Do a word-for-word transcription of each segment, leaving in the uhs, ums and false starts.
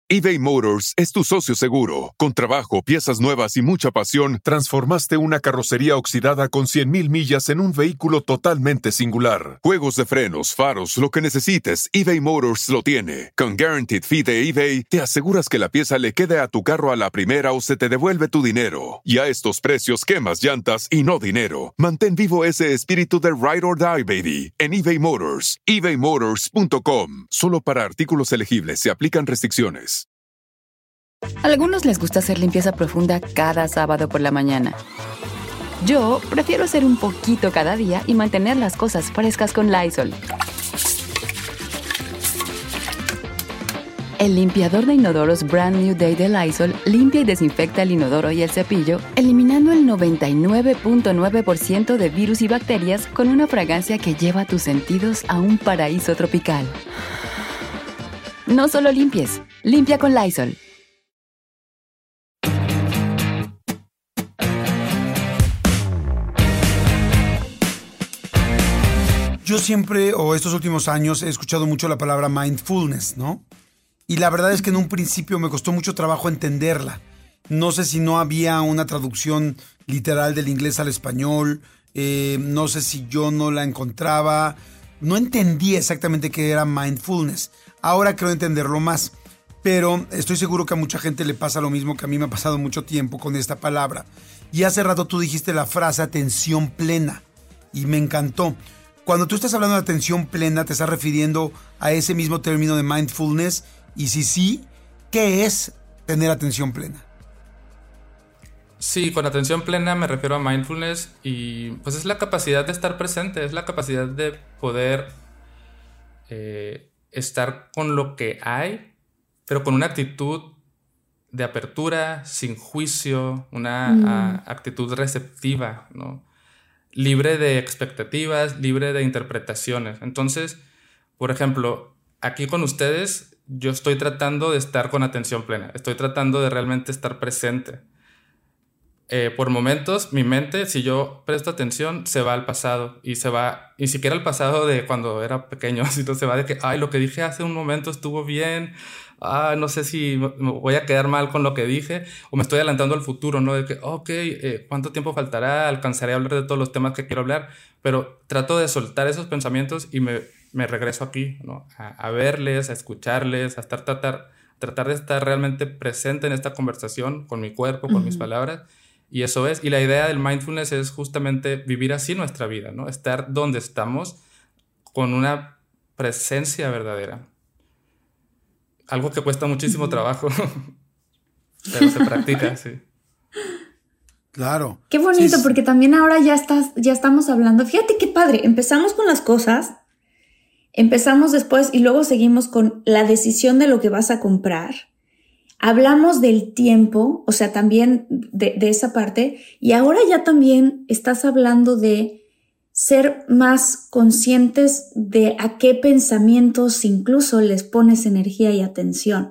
eBay Motors es tu socio seguro. Con trabajo, piezas nuevas y mucha pasión, transformaste una carrocería oxidada con cien mil millas en un vehículo totalmente singular. Juegos de frenos, faros, lo que necesites, eBay Motors lo tiene. Con Guaranteed Fee de eBay, te aseguras que la pieza le quede a tu carro a la primera o se te devuelve tu dinero. Y a estos precios, quemas llantas y no dinero. Mantén vivo ese espíritu de Ride or Die, baby, en eBay Motors. ebay motors punto com. Solo para artículos elegibles se aplican restricciones. A algunos les gusta hacer limpieza profunda cada sábado por la mañana. Yo prefiero hacer un poquito cada día y mantener las cosas frescas con Lysol. El limpiador de inodoros Brand New Day de Lysol limpia y desinfecta el inodoro y el cepillo, eliminando el noventa y nueve punto nueve por ciento de virus y bacterias con una fragancia que lleva tus sentidos a un paraíso tropical. No solo limpies, limpia con Lysol. Yo siempre, o estos últimos años, he escuchado mucho la palabra mindfulness, ¿no? Y la verdad es que en un principio me costó mucho trabajo entenderla. No sé si no había una traducción literal del inglés al español, eh, no sé si yo no la encontraba, no entendía exactamente qué era mindfulness. Ahora creo entenderlo más, pero estoy seguro que a mucha gente le pasa lo mismo que a mí me ha pasado mucho tiempo con esta palabra. Y hace rato tú dijiste la frase atención plena, y me encantó. Cuando tú estás hablando de atención plena, ¿te estás refiriendo a ese mismo término de mindfulness? Y si sí, ¿qué es tener atención plena? Sí, con atención plena me refiero a mindfulness y pues es la capacidad de estar presente, es la capacidad de poder eh, estar con lo que hay, pero con una actitud de apertura, sin juicio, una mm. a, actitud receptiva, ¿no? Libre de expectativas, libre de interpretaciones. Entonces, por ejemplo, aquí con ustedes yo estoy tratando de estar con atención plena, estoy tratando de realmente estar presente. Eh, por momentos, mi mente, si yo presto atención, se va al pasado y se va, ni siquiera al pasado de cuando era pequeño, sino se va de que, ay, lo que dije hace un momento estuvo bien, ah, no sé si me voy a quedar mal con lo que dije, o me estoy adelantando al futuro, ¿no? De que, ok, eh, ¿cuánto tiempo faltará? Alcanzaré a hablar de todos los temas que quiero hablar, pero trato de soltar esos pensamientos y me, me regreso aquí, ¿no? A, a verles, a escucharles, a estar, tratar, tratar de estar realmente presente en esta conversación con mi cuerpo, con uh-huh. mis palabras. Y eso es, y la idea del mindfulness es justamente vivir así nuestra vida, ¿no? Estar donde estamos con una presencia verdadera. Algo que cuesta muchísimo trabajo, pero se practica, sí. Claro. Qué bonito, sí, sí. Porque también ahora ya, estás, ya estamos hablando. Fíjate qué padre, empezamos con las cosas, empezamos después y luego seguimos con la decisión de lo que vas a comprar. Hablamos del tiempo, o sea, también de, de esa parte, y ahora ya también estás hablando de ser más conscientes de a qué pensamientos incluso les pones energía y atención.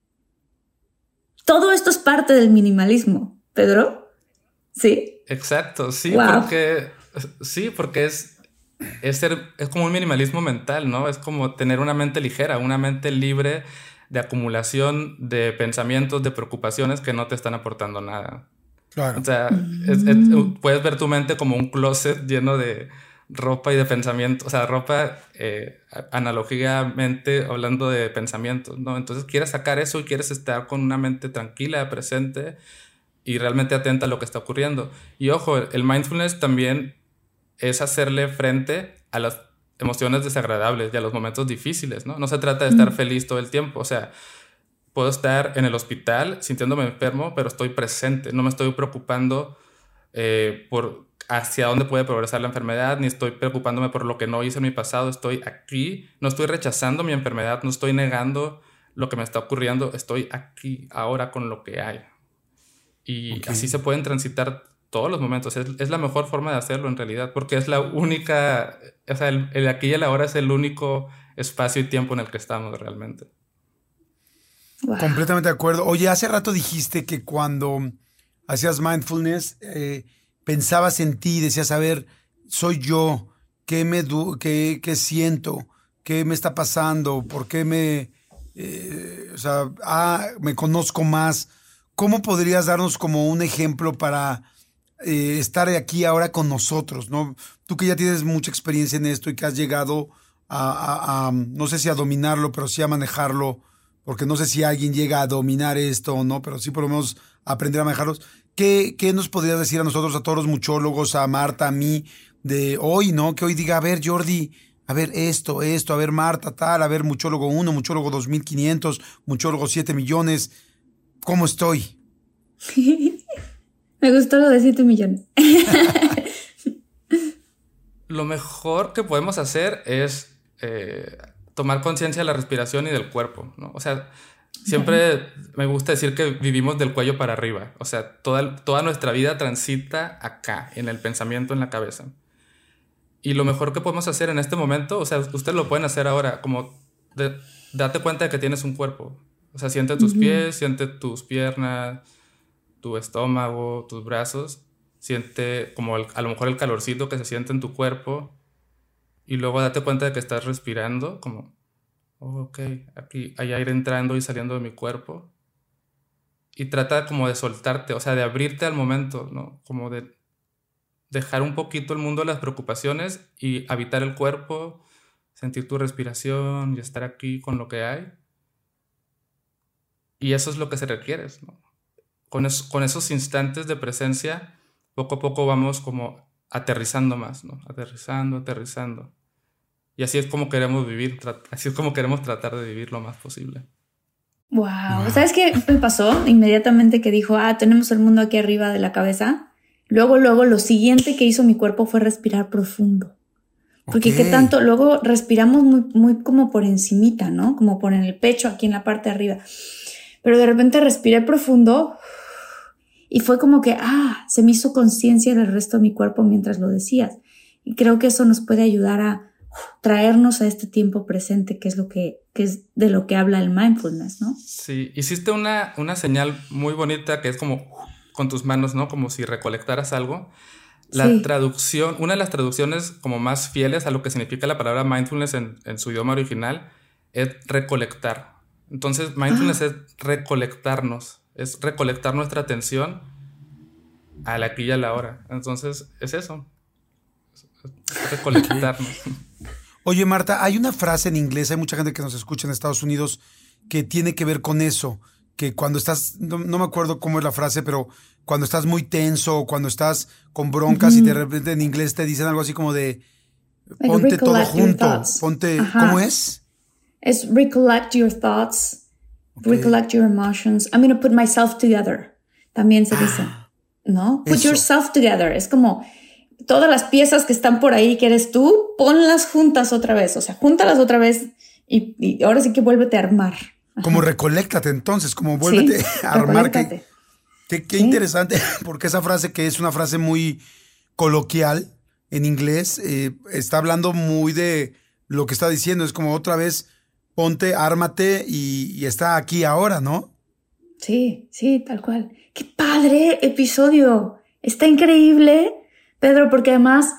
Todo esto es parte del minimalismo, Pedro. ¿Sí? Exacto, sí, wow. porque sí, porque es, es ser, es como un minimalismo mental, ¿no? Es como tener una mente ligera, una mente libre de acumulación de pensamientos, de preocupaciones que no te están aportando nada. Claro. O sea, mm. es, es, puedes ver tu mente como un closet lleno de ropa y de pensamientos. O sea, ropa, eh, analógicamente hablando de pensamientos, ¿no? Entonces quieres sacar eso y quieres estar con una mente tranquila, presente y realmente atenta a lo que está ocurriendo. Y ojo, el mindfulness también es hacerle frente a las emociones desagradables y a los momentos difíciles, ¿no? No se trata de estar mm. feliz todo el tiempo. O sea, puedo estar en el hospital sintiéndome enfermo, pero estoy presente. No me estoy preocupando eh, por hacia dónde puede progresar la enfermedad, ni estoy preocupándome por lo que no hice en mi pasado. Estoy aquí, no estoy rechazando mi enfermedad, no estoy negando lo que me está ocurriendo. Estoy aquí, ahora, con lo que hay. Y okay. así se pueden transitar todos los momentos. Es, es la mejor forma de hacerlo en realidad, porque es la única, o sea, el, el aquí y el ahora es el único espacio y tiempo en el que estamos realmente. Wow. Completamente de acuerdo. Oye, hace rato dijiste que cuando hacías mindfulness, eh, pensabas en ti, decías, a ver, soy yo, ¿qué me du- qué, qué siento? ¿Qué me está pasando? ¿Por qué me eh, o sea, ah, me conozco más. ¿Cómo podrías darnos como un ejemplo para eh, estar aquí ahora con nosotros, ¿no? Tú que ya tienes mucha experiencia en esto y que has llegado a, a, a, no sé si a dominarlo, pero sí a manejarlo, porque no sé si alguien llega a dominar esto o no, pero sí por lo menos aprender a manejarlos. ¿Qué, qué nos podrías decir a nosotros, a todos los muchólogos, a Marta, a mí, de hoy, ¿no? Que hoy diga, a ver, Jordi, a ver esto, esto, a ver, Marta, tal, a ver, muchólogo uno, muchólogo dos mil quinientos, muchólogo siete millones. ¿Cómo estoy? Me gustó lo de siete millones. Lo mejor que podemos hacer es eh, tomar conciencia de la respiración y del cuerpo, ¿no? O sea, siempre me gusta decir que vivimos del cuello para arriba. O sea, toda, toda nuestra vida transita acá, en el pensamiento, en la cabeza. Y lo mejor que podemos hacer en este momento, o sea, ustedes lo pueden hacer ahora, como de, date cuenta de que tienes un cuerpo. O sea, siente tus uh-huh. pies, siente tus piernas, tu estómago, tus brazos. Siente como el, a lo mejor el calorcito que se siente en tu cuerpo. Y luego date cuenta de que estás respirando, como, oh, ok, aquí hay aire entrando y saliendo de mi cuerpo. Y trata como de soltarte, o sea, de abrirte al momento, ¿no? Como de dejar un poquito el mundo de las preocupaciones y habitar el cuerpo, sentir tu respiración y estar aquí con lo que hay. Y eso es lo que se requiere, ¿no? Con, es, con esos instantes de presencia, poco a poco vamos como aterrizando más, ¿no? Aterrizando, aterrizando. Y así es como queremos vivir, así es como queremos tratar de vivir lo más posible. Wow. wow. ¿Sabes qué me pasó? Inmediatamente que dijo, ah, tenemos el mundo aquí arriba de la cabeza. Luego, luego, lo siguiente que hizo mi cuerpo fue respirar profundo. Porque okay. qué tanto, luego respiramos muy, muy como por encimita, ¿no? Como por en el pecho, aquí en la parte de arriba. Pero de repente respiré profundo y fue como que, ah, se me hizo conciencia del resto de mi cuerpo mientras lo decías. Y creo que eso nos puede ayudar a traernos a este tiempo presente, que es lo que, que es de lo que habla el mindfulness, ¿no? Sí, hiciste una, una señal muy bonita que es como con tus manos, ¿no? Como si recolectaras algo. La sí. traducción, una de las traducciones como más fieles a lo que significa la palabra mindfulness en, en su idioma original es recolectar. Entonces, mindfulness ah. es recolectarnos, es recolectar nuestra atención al aquí y a la hora. Entonces, es eso, es recolectarnos. Oye, Marta, hay una frase en inglés, hay mucha gente que nos escucha en Estados Unidos que tiene que ver con eso, que cuando estás, no, no me acuerdo cómo es la frase, pero cuando estás muy tenso, cuando estás con broncas uh-huh. y de repente en inglés te dicen algo así como de ponte like todo junto, ponte, Ajá. ¿cómo es? Es recollect your thoughts, okay. recollect your emotions. I'm going to put myself together. También se dice, ah, ¿no? Put eso. yourself together. Es como todas las piezas que están por ahí que eres tú, ponlas juntas otra vez. O sea, júntalas otra vez y, y ahora sí que vuélvete a armar. Ajá. Como recoléctate entonces, como vuélvete sí, a armar. Qué, qué, qué ¿Sí? interesante, porque esa frase que es una frase muy coloquial en inglés, eh, está hablando muy de lo que está diciendo. Es como otra vez, ponte, ármate y, y está aquí ahora, ¿no? Sí, sí, tal cual. ¡Qué padre episodio! Está increíble, Pedro, porque además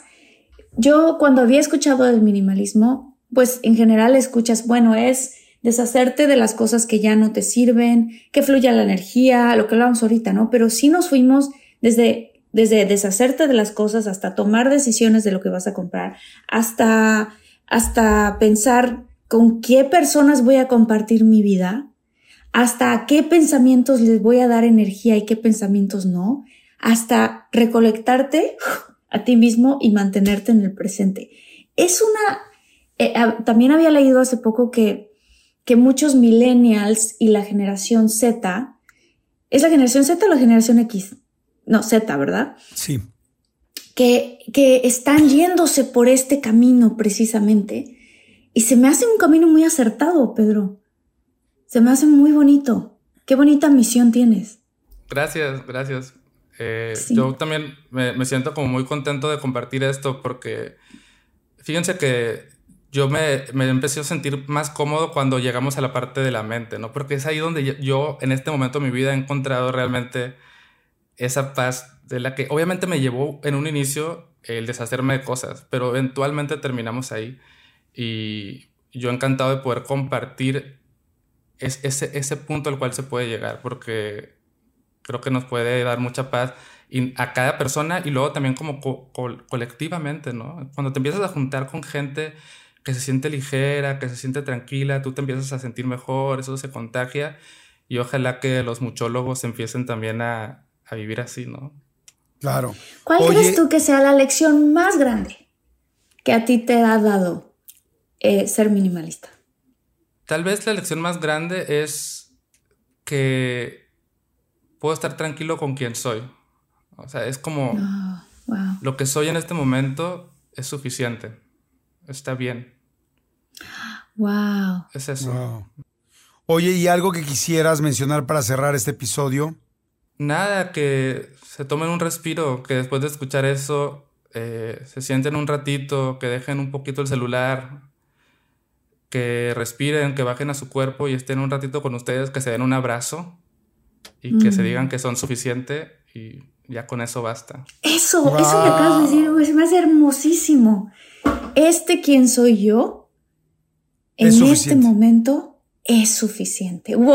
yo cuando había escuchado del minimalismo, pues en general escuchas, bueno, es deshacerte de las cosas que ya no te sirven, que fluya la energía, lo que hablábamos ahorita, ¿no? Pero sí nos fuimos desde, desde deshacerte de las cosas hasta tomar decisiones de lo que vas a comprar, hasta, hasta pensar con qué personas voy a compartir mi vida, hasta a qué pensamientos les voy a dar energía y qué pensamientos no, hasta recolectarte a ti mismo y mantenerte en el presente. Es una... Eh, también había leído hace poco que, que muchos millennials y la generación Z, ¿es la generación Z o la generación X? No, Z, ¿verdad? Sí. Que, que están yéndose por este camino precisamente. Y se me hace un camino muy acertado, Pedro. Se me hace muy bonito. Qué bonita misión tienes. Gracias, gracias. Eh, sí. Yo también me, me siento como muy contento de compartir esto porque fíjense que yo me, me empecé a sentir más cómodo cuando llegamos a la parte de la mente, ¿no? Porque es ahí donde yo en este momento de mi vida he encontrado realmente esa paz de la que obviamente me llevó en un inicio el deshacerme de cosas, pero eventualmente terminamos ahí. Y yo encantado de poder compartir es ese, ese punto al cual se puede llegar, porque creo que nos puede dar mucha paz y a cada persona y luego también como co- co- colectivamente, ¿no? Cuando te empiezas a juntar con gente que se siente ligera, que se siente tranquila, tú te empiezas a sentir mejor, eso se contagia y ojalá que los muchólogos empiecen también a, a vivir así, ¿no? Claro. ¿Cuál Oye, crees tú que sea la lección más grande que a ti te ha dado eh, ser minimalista? Tal vez la lección más grande es que puedo estar tranquilo con quien soy. O sea, es como Oh, wow. lo que soy en este momento es suficiente. Está bien. Wow. Es eso. wow. Oye, ¿y algo que quisieras mencionar para cerrar este episodio? Nada, que se tomen un respiro, que después de escuchar eso eh, se sienten un ratito, que dejen un poquito el celular, que respiren, que bajen a su cuerpo y estén un ratito con ustedes, que se den un abrazo y que Mm. se digan que son suficiente y ya con eso basta. Eso, Wow. eso que acabas de decir, güey, se me hace hermosísimo. Este quien soy yo, en Es este suficiente. momento, es suficiente. ¡Wow!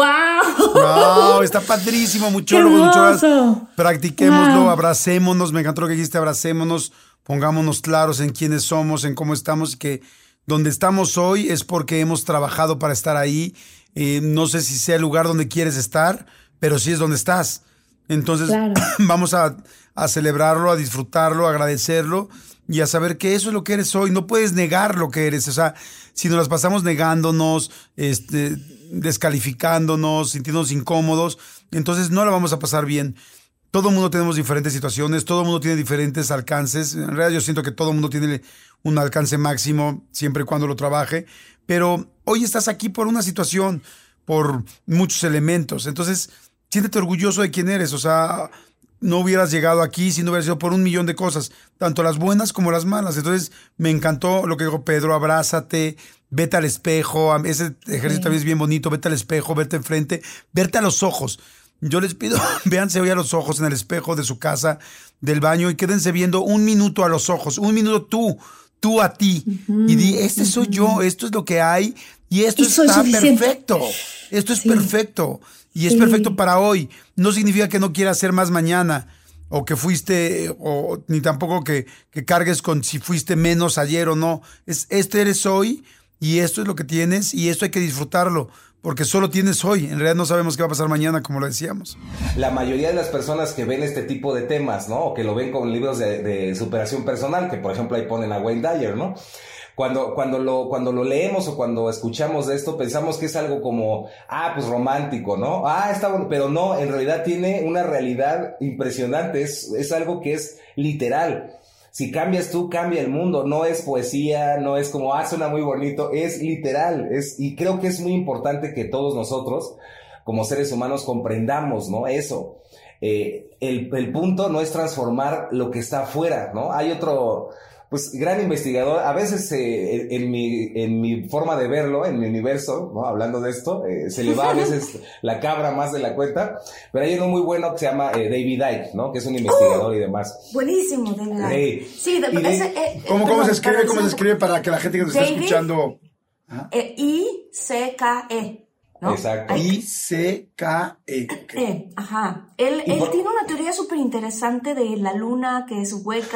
Wow, está padrísimo, ¡Qué muchólogos, muchólogas. hermoso! Practiquémoslo, Wow. abracémonos. Me encantó lo que dijiste, abracémonos, pongámonos claros en quiénes somos, en cómo estamos y que donde estamos hoy es porque hemos trabajado para estar ahí. Eh, no sé si sea el lugar donde quieres estar, pero sí es donde estás. Entonces, Claro. vamos a, a celebrarlo, a disfrutarlo, a agradecerlo y a saber que eso es lo que eres hoy. No puedes negar lo que eres. O sea, si nos las pasamos negándonos, este, descalificándonos, sintiéndonos incómodos, entonces no la vamos a pasar bien. Todo el mundo tenemos diferentes situaciones, todo el mundo tiene diferentes alcances. En realidad yo siento que todo el mundo tiene un alcance máximo siempre y cuando lo trabaje. Pero hoy estás aquí por una situación, por muchos elementos. Entonces, siéntete orgulloso de quién eres. O sea, no hubieras llegado aquí si no hubieras sido por un millón de cosas, tanto las buenas como las malas. Entonces, me encantó lo que dijo Pedro, abrázate, vete al espejo. Ese ejercicio Sí. también es bien bonito, vete al espejo, vete enfrente, verte a los ojos. Yo les pido, véanse hoy a los ojos en el espejo de su casa, del baño, y quédense viendo un minuto a los ojos, un minuto tú, tú a ti, Ujú, y di, este soy yo, esto es lo que hay, y esto Y soy está suficiente. perfecto, esto es Sí. perfecto, y es Sí. perfecto para hoy. No significa que no quieras hacer más mañana, o que fuiste, o ni tampoco que, que cargues con si fuiste menos ayer o no. Es, este eres hoy, y esto es lo que tienes, y esto hay que disfrutarlo, porque solo tienes hoy. En realidad no sabemos qué va a pasar mañana, como lo decíamos. La mayoría de las personas que ven este tipo de temas, ¿no? O que lo ven con libros de, de superación personal, que por ejemplo ahí ponen a Wayne Dyer, ¿no? Cuando, cuando lo, cuando lo leemos o cuando escuchamos de esto, pensamos que es algo como, ah, pues romántico, ¿no? Ah, está bueno, pero no, en realidad tiene una realidad impresionante, es, es algo que es literal. Si cambias tú, cambia el mundo. No es poesía, no es como, ah, suena muy bonito, es literal. Es, y creo que es muy importante que todos nosotros, como seres humanos, comprendamos, ¿no? Eso. Eh, el, el punto no es transformar lo que está afuera, ¿no? Hay otro, pues, gran investigador, a veces eh, en, en, mi, en mi forma de verlo, en mi universo, ¿no? Hablando de esto, eh, se le va a veces la cabra más de la cuenta, pero hay uno muy bueno que se llama eh, David Icke, ¿no? Que es un investigador y demás. Buenísimo, de verdad. Sí. Sí, de, Y de- ese, eh, ¿Cómo, eh, cómo se perdón, escribe? para ¿Cómo se decir- escribe para que la gente que nos está David. escuchando... Eh, I C K E, ¿no? Exacto. Ay, I C K E. Ok. Eh, ajá. Él, Y él por- tiene una teoría súper interesante de la luna que es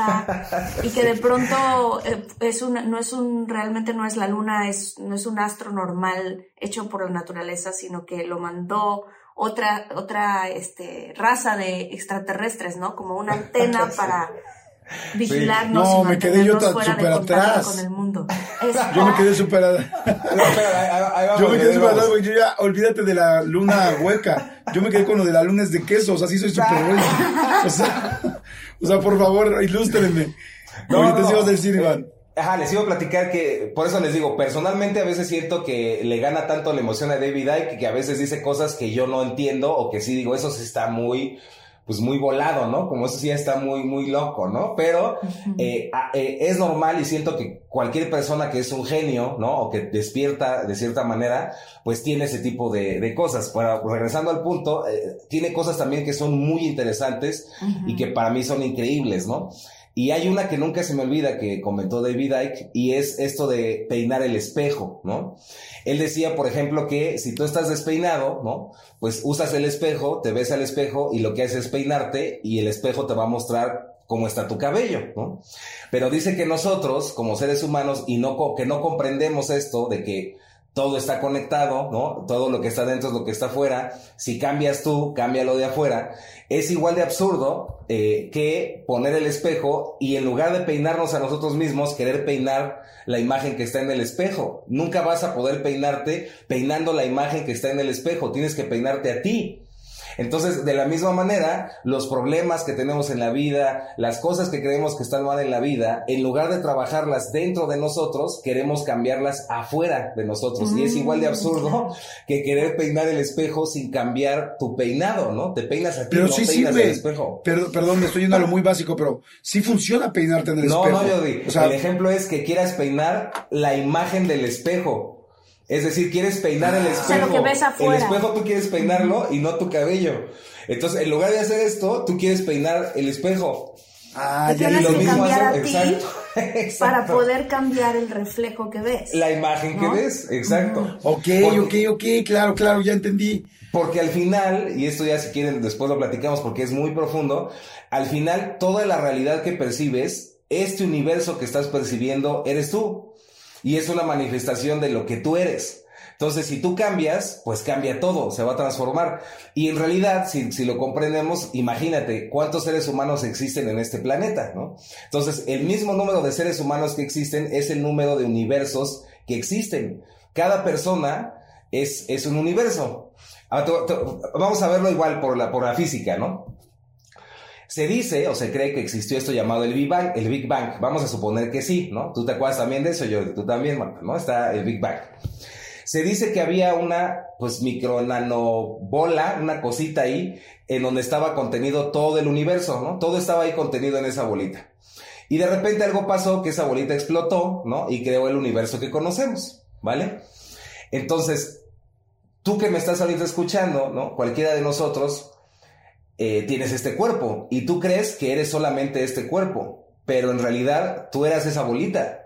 hueca y que de pronto eh, es una, no es un, realmente no es la luna, es, no es un astro normal hecho por la naturaleza, sino que lo mandó otra, otra, este, raza de extraterrestres, ¿no? Como una antena para vigilarnos No, y me quedé yo mantenernos tan fuera de súper contacto atrás. con el mundo. Es- Yo me quedé súper... No, espera, ahí, ahí vamos, Yo me quedé ahí súper vamos. atrás, güey. Yo ya, olvídate de la luna hueca. Yo me quedé con lo de la luna es de queso. O sea, sí soy súper güey. O sea, o sea, por favor, ilústrenme. No, Ahorita no, sí no. vas a decir, Iván. Ajá, les iba a platicar que, por eso les digo, personalmente a veces siento que le gana tanto la emoción a David Icke que a veces dice cosas que yo no entiendo o que sí digo, eso sí está muy, pues muy volado, ¿no? Como eso sí ya está muy, muy loco, ¿no? Pero eh, a- eh, es normal y siento que cualquier persona que es un genio, ¿no? O que despierta de cierta manera, pues tiene ese tipo de, de cosas. Pero regresando al punto, eh, tiene cosas también que son muy interesantes y que para mí son increíbles, ¿no? Y hay una que nunca se me olvida que comentó David Icke, y es esto de peinar el espejo, ¿no? Él decía, por ejemplo, que si tú estás despeinado, ¿no? Pues usas el espejo, te ves al espejo y lo que haces es peinarte y el espejo te va a mostrar cómo está tu cabello, ¿no? Pero dice que nosotros, como seres humanos, y no que no comprendemos esto de que todo está conectado, ¿no? Todo lo que está dentro es lo que está afuera. Si cambias tú, cambia lo de afuera. Es igual de absurdo eh, que poner el espejo y en lugar de peinarnos a nosotros mismos, querer peinar la imagen que está en el espejo. Nunca vas a poder peinarte peinando la imagen que está en el espejo. Tienes que peinarte a ti. Entonces, de la misma manera, los problemas que tenemos en la vida, las cosas que creemos que están mal en la vida, en lugar de trabajarlas dentro de nosotros, queremos cambiarlas afuera de nosotros. Mm, y es igual de absurdo que querer peinar el espejo sin cambiar tu peinado, ¿no? Te peinas a ti, pero no sí peinas sirve. el espejo. Pero, perdón, me estoy yendo a lo muy básico, pero sí funciona peinarte en el no, espejo. No, no, Jordi. O sea, el ejemplo es que quieras peinar la imagen del espejo. Es decir, quieres peinar el espejo. O sea, lo que ves afuera. El espejo tú quieres peinarlo y no tu cabello. Entonces, en lugar de hacer esto, tú quieres peinar el espejo. Ah, ya lo mismo hacer. A ti exacto, exacto. Para poder cambiar el reflejo que ves. La imagen ¿no? que ves, exacto. Uh-huh. Ok, porque, ok, ok, claro, claro, ya entendí. Porque al final, y esto ya si quieren después lo platicamos porque es muy profundo, al final toda la realidad que percibes, este universo que estás percibiendo, eres tú. Y es una manifestación de lo que tú eres. Entonces, si tú cambias, pues cambia todo, se va a transformar. Y en realidad, si, si lo comprendemos, imagínate cuántos seres humanos existen en este planeta, ¿no? Entonces, el mismo número de seres humanos que existen es el número de universos que existen. Cada persona es, es un universo. Ahora, tú, tú, vamos a verlo igual por la, por la física, ¿no? Se dice o se cree que existió esto llamado el Big Bang, el Big Bang. Vamos a suponer que sí, ¿no? ¿Tú te acuerdas también de eso, Jordi? Tú también, ¿no? Está el Big Bang. Se dice que había una, pues, micro nano bola, una cosita ahí, en donde estaba contenido todo el universo, ¿no? Todo estaba ahí contenido en esa bolita. Y de repente algo pasó que esa bolita explotó, ¿no? Y creó el universo que conocemos, ¿vale? Entonces, tú que me estás ahorita escuchando, ¿no? Cualquiera de nosotros... Eh, tienes este cuerpo y tú crees que eres solamente este cuerpo, pero en realidad tú eras esa bolita.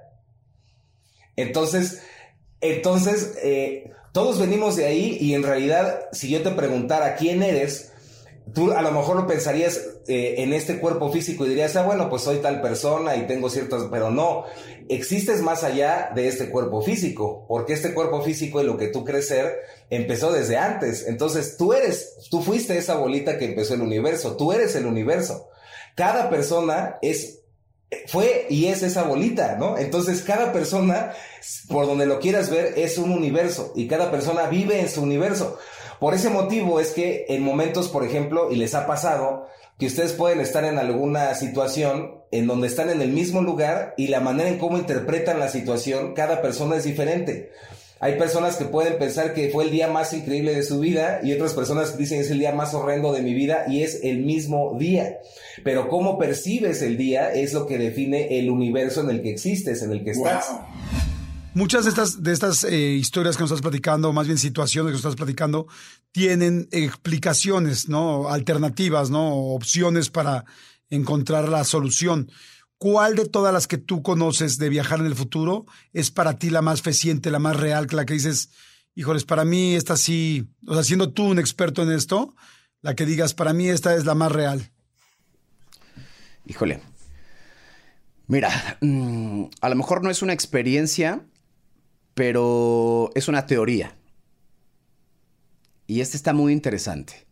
Entonces, entonces eh, todos venimos de ahí y en realidad si yo te preguntara quién eres, tú a lo mejor lo pensarías eh, en este cuerpo físico y dirías, ah, bueno, pues soy tal persona y tengo ciertas... Pero no, existes más allá de este cuerpo físico, porque este cuerpo físico y lo que tú crees ser empezó desde antes. Entonces tú eres, tú fuiste esa bolita que empezó el universo, tú eres el universo. Cada persona es, fue y es esa bolita, ¿no? Entonces cada persona, por donde lo quieras ver, es un universo y cada persona vive en su universo. Por ese motivo es que en momentos, por ejemplo, y les ha pasado, que ustedes pueden estar en alguna situación en donde están en el mismo lugar y la manera en cómo interpretan la situación, cada persona es diferente. Hay personas que pueden pensar que fue el día más increíble de su vida y otras personas que dicen es el día más horrendo de mi vida y es el mismo día. Pero cómo percibes el día es lo que define el universo en el que existes, en el que estás. Wow. Muchas de estas, de estas eh, historias que nos estás platicando, o más bien situaciones que nos estás platicando, tienen explicaciones, ¿no? Alternativas, ¿no? Opciones para encontrar la solución. ¿Cuál de todas las que tú conoces de viajar en el futuro es para ti la más fehaciente, la más real, la que dices, híjoles, para mí esta sí, o sea, siendo tú un experto en esto, la que digas, para mí esta es la más real? Híjole. Mira, mmm, a lo mejor no es una experiencia, pero es una teoría. Y esta está muy interesante.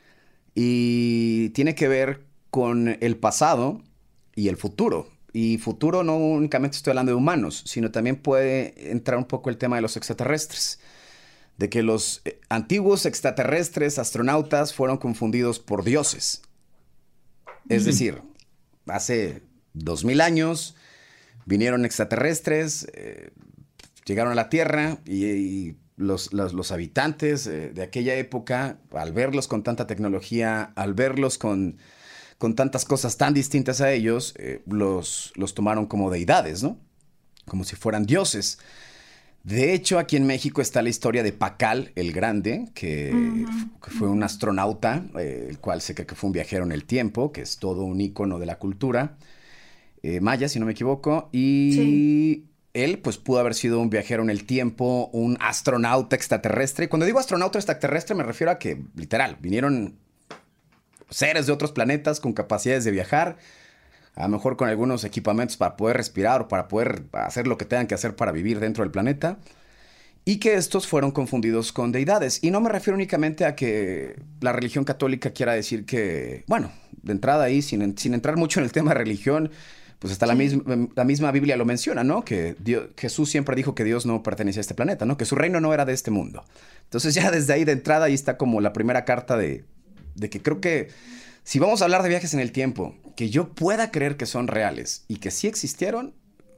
Y tiene que ver con el pasado y el futuro. Y futuro no únicamente estoy hablando de humanos, sino también puede entrar un poco el tema de los extraterrestres. De que los antiguos extraterrestres astronautas fueron confundidos por dioses. Es mm. decir, hace dos mil años vinieron extraterrestres, eh, llegaron a la Tierra y, y los, los, los habitantes eh, de aquella época, al verlos con tanta tecnología, al verlos con, con tantas cosas tan distintas a ellos, eh, los, los tomaron como deidades, ¿no? Como si fueran dioses. De hecho, aquí en México está la historia de Pacal el Grande, que, uh-huh. que fue un astronauta, eh, el cual se cree que fue un viajero en el tiempo, que es todo un ícono de la cultura. eh, maya, si no me equivoco, y sí. él pues pudo haber sido un viajero en el tiempo, un astronauta extraterrestre. Cuando digo astronauta extraterrestre me refiero a que, literal, vinieron seres de otros planetas con capacidades de viajar, a lo mejor con algunos equipamientos para poder respirar o para poder hacer lo que tengan que hacer para vivir dentro del planeta, y que estos fueron confundidos con deidades. Y no me refiero únicamente a que la religión católica quiera decir que, bueno, de entrada ahí, sin, sin entrar mucho en el tema de religión, pues hasta sí. la, misma, la misma Biblia lo menciona, ¿no? Que Dios, Jesús siempre dijo que Dios no pertenecía a este planeta, ¿no? Que su reino no era de este mundo. Entonces ya desde ahí de entrada ahí está como la primera carta de, de que creo que si vamos a hablar de viajes en el tiempo, que yo pueda creer que son reales y que sí existieron,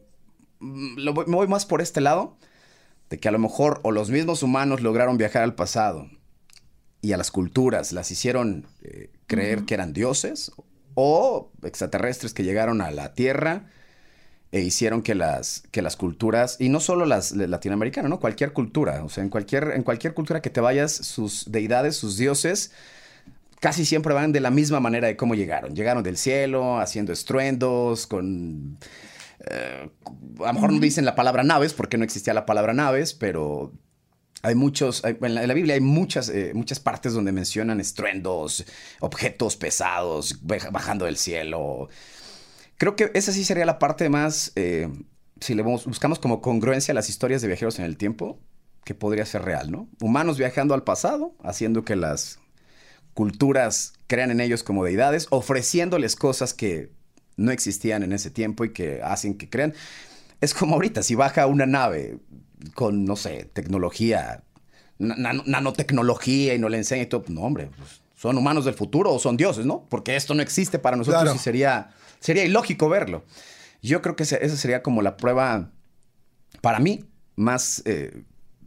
lo voy, me voy más por este lado, de que a lo mejor o los mismos humanos lograron viajar al pasado y a las culturas las hicieron eh, creer uh-huh. que eran dioses, o extraterrestres que llegaron a la Tierra e hicieron que las, que las culturas, y no solo las latinoamericanas, ¿no? Cualquier cultura, o sea, en cualquier, en cualquier cultura que te vayas, sus deidades, sus dioses, casi siempre van de la misma manera de cómo llegaron. Llegaron del cielo, haciendo estruendos, con... Eh, a lo mejor no dicen la palabra naves, porque no existía la palabra naves, pero hay muchos... Hay, en, la, en la Biblia hay muchas, eh, muchas partes donde mencionan estruendos, objetos pesados, bajando del cielo. Creo que esa sí sería la parte más... Eh, si le buscamos como congruencia a las historias de viajeros en el tiempo, que podría ser real, ¿no? Humanos viajando al pasado, haciendo que las culturas crean en ellos como deidades, ofreciéndoles cosas que no existían en ese tiempo y que hacen que crean. Es como ahorita, si baja una nave con, no sé, tecnología, nan- nanotecnología y no le enseña y todo, no, hombre, pues, son humanos del futuro o son dioses, ¿no? Porque esto no existe para nosotros claro. y sería, sería ilógico verlo. Yo creo que esa sería como la prueba, para mí, más eh,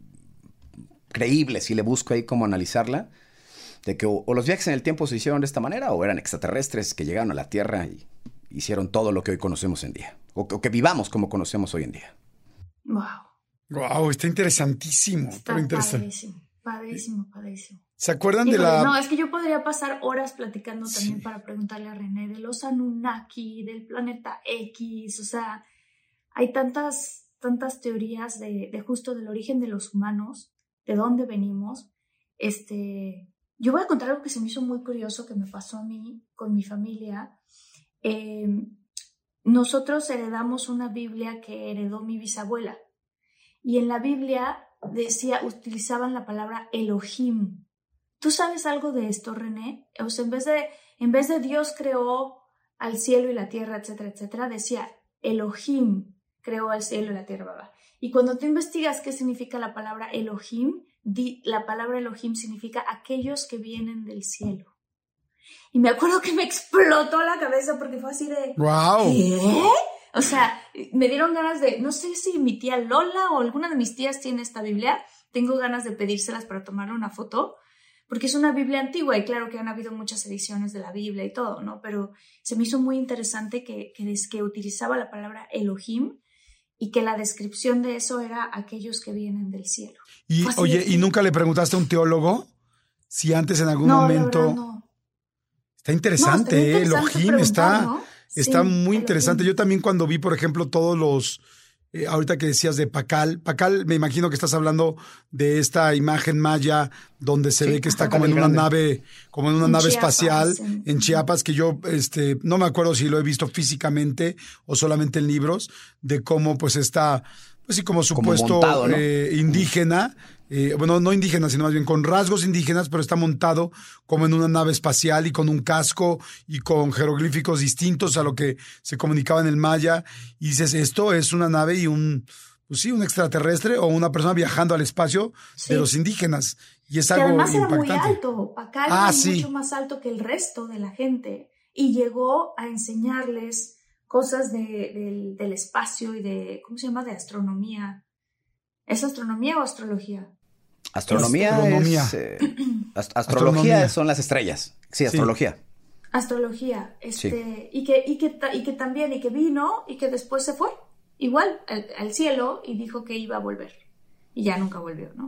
creíble, si le busco ahí cómo analizarla, de que o, o los viajes en el tiempo se hicieron de esta manera o eran extraterrestres que llegaron a la Tierra y hicieron todo lo que hoy conocemos en día. O, o que vivamos como conocemos hoy en día. Wow. Wow, está interesantísimo. Está pero interesante. padrísimo, padrísimo, padrísimo. ¿Se acuerdan Híjole, de la...? No, es que yo podría pasar horas platicando también sí. para preguntarle a René de los Anunnaki, del planeta X, o sea, hay tantas, tantas teorías de, de justo del origen de los humanos, de dónde venimos. Este, yo voy a contar algo que se me hizo muy curioso que me pasó a mí con mi familia. Eh, nosotros heredamos una Biblia que heredó mi bisabuela y en la Biblia decía, utilizaban la palabra Elohim. ¿Tú sabes algo de esto, René? O sea, en vez de, en vez de Dios creó al cielo y la tierra, etcétera, etcétera, decía Elohim creó al cielo y la tierra. Baba. Y cuando tú investigas qué significa la palabra Elohim, di, la palabra Elohim significa aquellos que vienen del cielo. Y me acuerdo que me explotó la cabeza porque fue así de... ¡Wow! ¿Qué? O sea, me dieron ganas de... No sé si mi tía Lola o alguna de mis tías tiene esta Biblia. Tengo ganas de pedírselas para tomarle una foto. Porque es una Biblia antigua y claro que han habido muchas ediciones de la Biblia y todo, ¿no? Pero se me hizo muy interesante que, que, que utilizaba la palabra Elohim y que la descripción de eso era aquellos que vienen del cielo. Y, oye, de... ¿y nunca le preguntaste a un teólogo si antes en algún no, momento... La verdad, no. Está interesante, no, ¿eh? Elohim está, ¿no? está sí, muy Elohim. interesante. Yo también cuando vi, por ejemplo, todos los... Eh, ahorita que decías de Pacal. Pacal, me imagino que estás hablando de esta imagen maya donde se sí, ve que está como en una grande. nave, como en una en nave Chiapas, espacial en, en Chiapas, que yo este, no me acuerdo si lo he visto físicamente o solamente en libros, de cómo pues está, pues sí, como supuesto como montado, ¿no? eh, indígena. Eh, bueno, no indígena, sino más bien con rasgos indígenas, pero está montado como en una nave espacial y con un casco y con jeroglíficos distintos a lo que se comunicaba en el maya. Y dices, esto es una nave y un, pues sí, un extraterrestre o una persona viajando al espacio sí. de los indígenas. Y es que algo además impactante. Era muy alto. Pacal ah, era sí. mucho más alto que el resto de la gente. Y llegó a enseñarles cosas de, de, del espacio y de, ¿cómo se llama? De astronomía. ¿Es astronomía o astrología? Astronomía, astronomía. Es... Eh, ast- astrología astronomía. Son las estrellas. Sí, astrología. Sí. Astrología. Este, sí. y, que, y, que, y que también, y que vino, y que después se fue. Igual, al, al cielo, y dijo que iba a volver. Y ya nunca volvió, ¿no?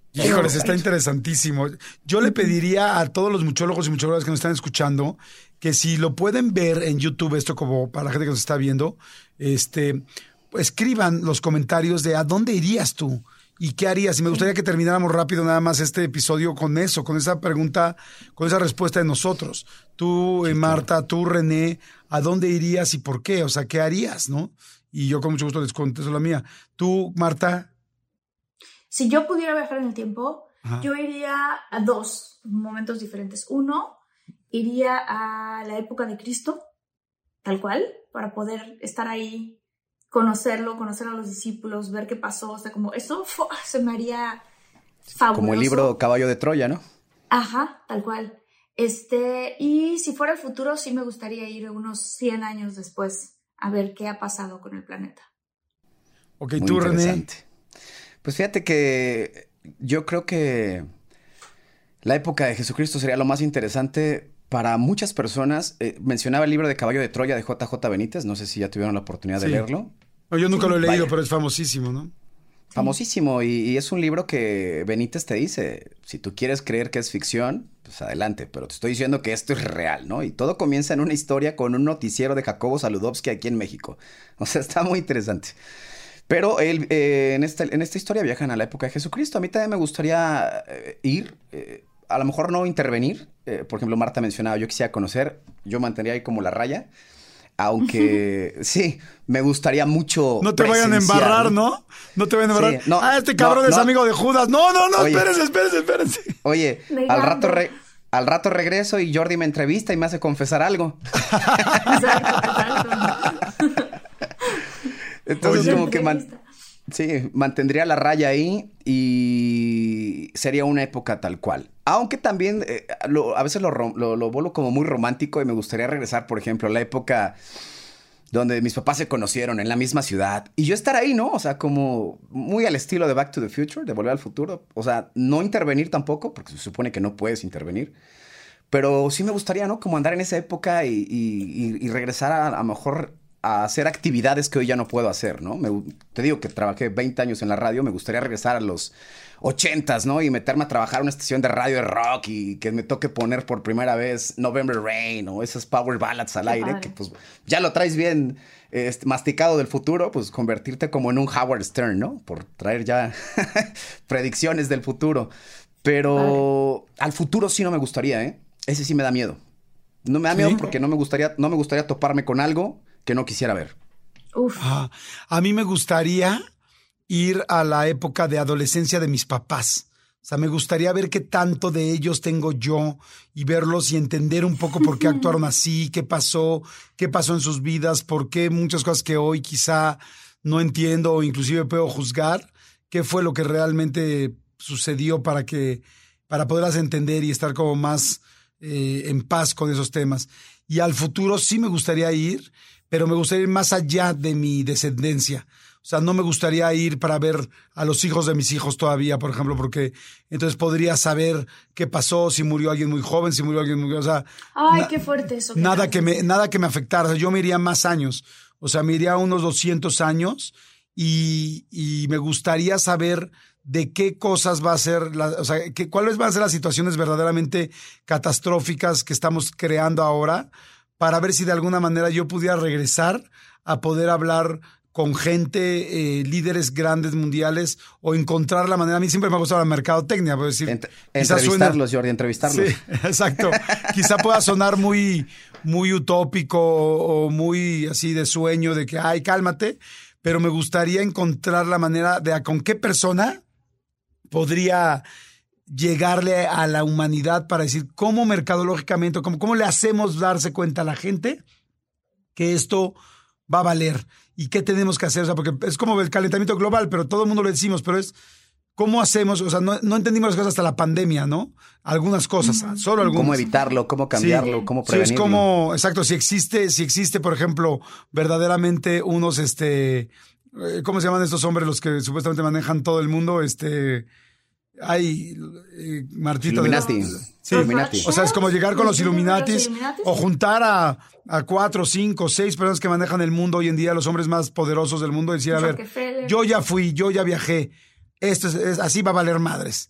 Híjoles, está interesantísimo. Yo le pediría a todos los muchólogos y muchólogas que nos están escuchando que si lo pueden ver en YouTube, esto como para la gente que nos está viendo, este, escriban los comentarios de a dónde irías tú y qué harías. Y me gustaría que termináramos rápido nada más este episodio con eso, con esa pregunta, con esa respuesta de nosotros. Tú, eh, Marta, tú, René, ¿a dónde irías y por qué? O sea, ¿qué harías, no? Y yo con mucho gusto les contesto la mía. Tú, Marta. Si yo pudiera viajar en el tiempo, Ajá. yo iría a dos momentos diferentes. Uno, iría a la época de Cristo, tal cual, para poder estar ahí, conocerlo, conocer a los discípulos, ver qué pasó. O sea, como eso ¡fua! Se me haría fabuloso. Como el libro Caballo de Troya, ¿no? Ajá, tal cual. Este, y si fuera el futuro, sí me gustaría ir unos cien años después a ver qué ha pasado con el planeta. Ok, Muy tú, René. interesante. Pues fíjate que yo creo que la época de Jesucristo sería lo más interesante para muchas personas. Eh, mencionaba el libro de Caballo de Troya de J J Benítez. No sé si ya tuvieron la oportunidad Sí. de leerlo. No, yo nunca lo he leído, Vaya. pero es famosísimo, ¿no? Famosísimo. Y, y es un libro que Benítez te dice, si tú quieres creer que es ficción, pues adelante. Pero te estoy diciendo que esto es real, ¿no? Y todo comienza en una historia con un noticiero de Jacobo Saludowski aquí en México. O sea, está muy interesante. Pero él, eh, en, esta, en esta historia viajan a la época de Jesucristo. A mí también me gustaría eh, ir, eh, a lo mejor no intervenir. Eh, por ejemplo, Marta mencionaba, yo quisiera conocer, yo mantendría ahí como la raya. Aunque sí, me gustaría mucho. No te vayan a embarrar, ¿no? No te vayan a embarrar. Sí, no, ah, este cabrón no, es no. amigo de Judas. No, no, no, Oye. espérense, espérense, espérense. Oye, Negando. al rato, re- al rato regreso y Jordi me entrevista y me hace confesar algo. Exacto, exacto. Entonces, Oye. como que man- sí, mantendría la raya ahí y sería una época tal cual. Aunque también eh, lo- a veces lo, rom- lo, lo vuelvo como muy romántico y me gustaría regresar, por ejemplo, a la época donde mis papás se conocieron en la misma ciudad y yo estar ahí, ¿no? O sea, como muy al estilo de Back to the Future, de Volver al Futuro. O sea, no intervenir tampoco, porque se supone que no puedes intervenir. Pero sí me gustaría, ¿no? Como andar en esa época y, y, y, y regresar a, a lo mejor a hacer actividades que hoy ya no puedo hacer, ¿no? Me, te digo que trabajé veinte años en la radio, me gustaría regresar a los ochentas, ¿no? Y meterme a trabajar en una estación de radio de rock y que me toque poner por primera vez November Rain o esas power ballads al Qué aire, padre. que pues ya lo traes bien este, masticado del futuro, pues convertirte como en un Howard Stern, ¿no? Por traer ya predicciones del futuro. Pero al futuro sí no me gustaría, ¿eh? Ese sí me da miedo. No me da ¿Sí? miedo porque no me gustaría, no me gustaría toparme con algo que no quisiera ver. Uf. Ah, a mí me gustaría ir a la época de adolescencia de mis papás. O sea, me gustaría ver qué tanto de ellos tengo yo y verlos y entender un poco por qué actuaron así, qué pasó, qué pasó en sus vidas, por qué muchas cosas que hoy quizá no entiendo o inclusive puedo juzgar, qué fue lo que realmente sucedió para que, para poderlas entender y estar como más eh, en paz con esos temas. Y al futuro sí me gustaría ir, pero me gustaría ir más allá de mi descendencia. O sea, no me gustaría ir para ver a los hijos de mis hijos todavía, por ejemplo, porque entonces podría saber qué pasó, si murió alguien muy joven, si murió alguien muy... O sea, Ay, na- qué fuerte eso. que nada acabas que de me decir. nada que me afectara. O sea, yo me iría más años. O sea, me iría a unos doscientos años y, y me gustaría saber de qué cosas va a ser, la, o sea, que, cuáles van a ser las situaciones verdaderamente catastróficas que estamos creando ahora, para ver si de alguna manera yo pudiera regresar a poder hablar con gente, eh, líderes grandes mundiales, o encontrar la manera. A mí siempre me ha gustado la mercadotecnia, por decir, Ent- quizás suena- entrevistarlos, Jordi, entrevistarlos. Sí, exacto. Quizá pueda sonar muy, muy utópico o, o muy así de sueño, de que, ay, cálmate, pero me gustaría encontrar la manera de a con qué persona podría llegarle a la humanidad para decir cómo mercadológicamente, cómo, cómo le hacemos darse cuenta a la gente que esto va a valer y qué tenemos que hacer. O sea, porque es como el calentamiento global, pero todo el mundo lo decimos, pero es cómo hacemos. O sea, no, no entendimos las cosas hasta la pandemia, ¿no? Algunas cosas, solo algunas. Cómo evitarlo, cómo cambiarlo, Sí. cómo Sí, prevenirlo. es como, exacto, si existe, si existe, por ejemplo, verdaderamente unos, este, eh, ¿cómo se llaman estos hombres los que supuestamente manejan todo el mundo? Este, hay, eh, Martita. de- Illuminati. Sí, Illuminati. o sea, es como llegar con los Illuminatis Illuminatis. o juntar a, a cuatro, cinco, seis personas que manejan el mundo hoy en día, los hombres más poderosos del mundo, y decir, a ver, Rockefeller. yo ya fui, yo ya viajé, esto es, es- así va a valer madres.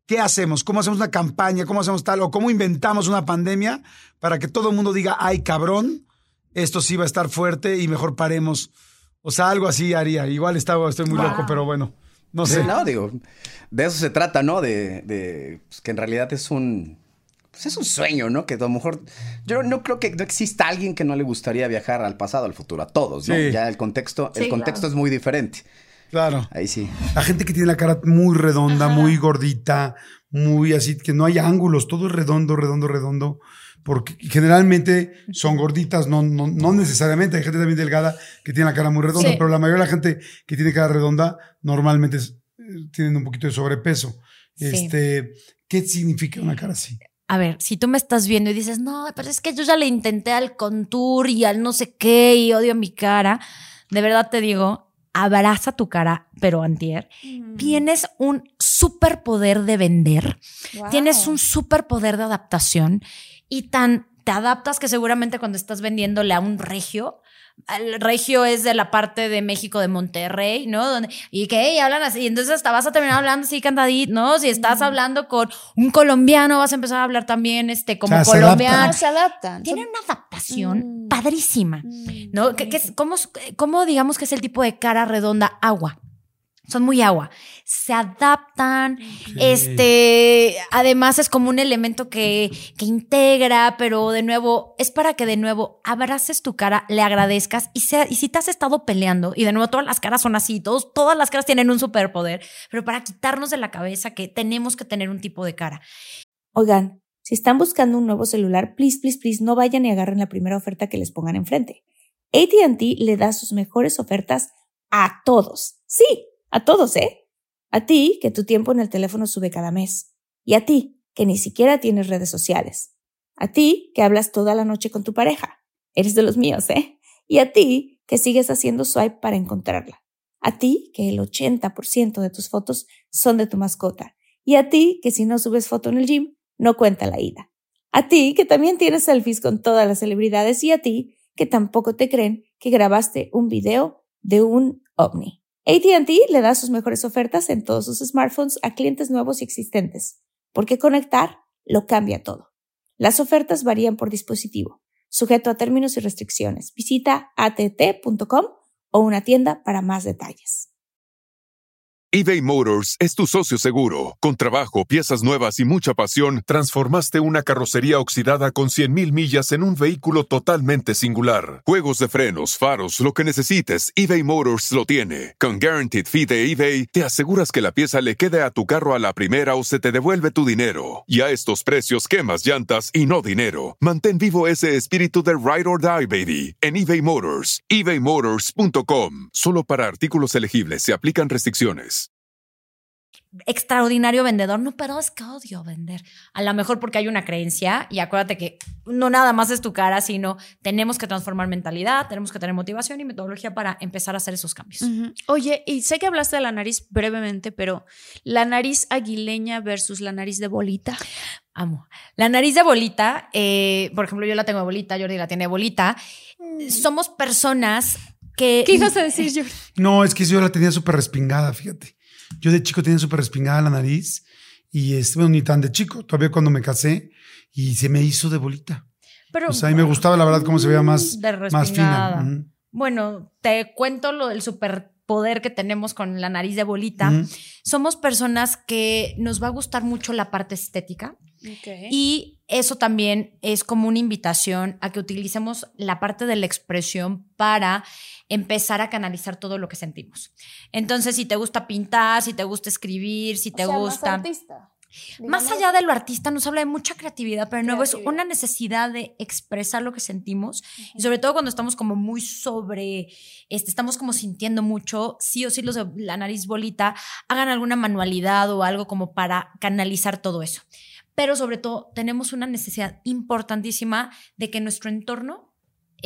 ¿qué hacemos? ¿Cómo hacemos una campaña? ¿Cómo hacemos tal? ¿O cómo inventamos una pandemia para que todo el mundo diga, ay, cabrón, esto sí va a estar fuerte y mejor paremos? O sea, algo así haría. Igual estaba, estoy muy wow. loco, pero bueno, no sé. No, digo, de eso se trata, ¿no? De, de pues, que en realidad es un... Pues es un sueño, ¿no? Que a lo mejor... Yo no creo que no exista alguien que no le gustaría viajar al pasado, al futuro. A todos, ¿no? Sí. Ya el contexto, sí, el contexto claro. es muy diferente. Claro. Ahí sí. La gente que tiene la cara muy redonda, Ajá. muy gordita, muy así, que no hay ángulos, todo es redondo, redondo, redondo. Porque generalmente son gorditas, no, no, no necesariamente. Hay gente también delgada que tiene la cara muy redonda, sí. pero la mayoría de la gente que tiene cara redonda normalmente es, tienen un poquito de sobrepeso. Sí. Este, ¿qué significa una cara así? A ver, si tú me estás viendo y dices, no, pero es que yo ya le intenté al contour y al no sé qué y odio mi cara, de verdad te digo, abraza tu cara, pero antier. Mm. Tienes un superpoder de vender, wow. tienes un superpoder de adaptación y tan te adaptas que seguramente cuando estás vendiéndole a un regio, el regio es de la parte de México, de Monterrey, ¿no? Donde, y que hey, hablan así, entonces hasta vas a terminar hablando así cantadito, ¿no? Si estás mm. hablando con un colombiano, vas a empezar a hablar también este, como o sea, colombiano. Se adaptan. Tienen una adaptación mm. padrísima, ¿no? Mm. ¿Qué, qué es, cómo, ¿Cómo digamos que es el tipo de cara redonda? Agua. Son muy agua. Se adaptan. Sí. Este, además es como un elemento que, que integra, pero de nuevo, es para que de nuevo abraces tu cara, le agradezcas y, sea, y si te has estado peleando, y de nuevo todas las caras son así, todos, todas las caras tienen un superpoder, pero para quitarnos de la cabeza que tenemos que tener un tipo de cara. Oigan, si están buscando un nuevo celular, please, please, please, no vayan y agarren la primera oferta que les pongan enfrente. A T and T le da sus mejores ofertas a todos. Sí. A todos, ¿eh? A ti, que tu tiempo en el teléfono sube cada mes. Y a ti, que ni siquiera tienes redes sociales. A ti, que hablas toda la noche con tu pareja. Eres de los míos, ¿eh? Y a ti, que sigues haciendo swipe para encontrarla. A ti, que el ochenta por ciento de tus fotos son de tu mascota. Y a ti, que si no subes foto en el gym, no cuenta la ida. A ti, que también tienes selfies con todas las celebridades. Y a ti, que tampoco te creen que grabaste un video de un ovni. A T and T le da sus mejores ofertas en todos sus smartphones a clientes nuevos y existentes, porque conectar lo cambia todo. Las ofertas varían por dispositivo, sujeto a términos y restricciones. Visita a t t punto com o una tienda para más detalles. eBay Motors es tu socio seguro. Con trabajo, piezas nuevas y mucha pasión, transformaste una carrocería oxidada con cien mil millas en un vehículo totalmente singular. Juegos de frenos, faros, lo que necesites, eBay Motors lo tiene. Con Guaranteed Fee de eBay, te aseguras que la pieza le quede a tu carro a la primera o se te devuelve tu dinero. Y a estos precios, quemas llantas y no dinero. Mantén vivo ese espíritu de Ride or Die, baby, en eBay Motors. ebay motors punto com. Solo para artículos elegibles se aplican restricciones. Extraordinario vendedor, no, pero es que odio vender. A lo mejor porque hay una creencia y acuérdate que no nada más es tu cara, sino tenemos que transformar mentalidad, tenemos que tener motivación y metodología para empezar a hacer esos cambios. Uh-huh. Oye, y sé que hablaste de la nariz brevemente, pero la nariz aguileña versus la nariz de bolita. Amo. La nariz de bolita, eh, por ejemplo, yo la tengo de bolita, Jordi la tiene de bolita. Mm. Somos personas que... ¿Qué ibas a decir, Jordi? No, es que yo la tenía súper respingada, fíjate. Yo de chico tenía súper respingada la nariz y este, bueno, ni tan de chico, todavía cuando me casé y se me hizo de bolita. Pero, o sea, a mí me gustaba la verdad cómo se veía más, más fina. Uh-huh. Bueno, te cuento lo del superpoder que tenemos con la nariz de bolita. Uh-huh. Somos personas que nos va a gustar mucho la parte estética. Okay. Y eso también es como una invitación a que utilicemos la parte de la expresión para empezar a canalizar todo lo que sentimos. Entonces, si te gusta pintar, si te gusta escribir, si te o sea, gusta... Más artista. Más allá de lo artista, nos habla de mucha creatividad, pero de nuevo es una necesidad de expresar lo que sentimos. Uh-huh. Y sobre todo cuando estamos como muy sobre, este, estamos como sintiendo mucho, sí o sí los de la nariz bolita, hagan alguna manualidad o algo como para canalizar todo eso. Pero sobre todo tenemos una necesidad importantísima de que nuestro entorno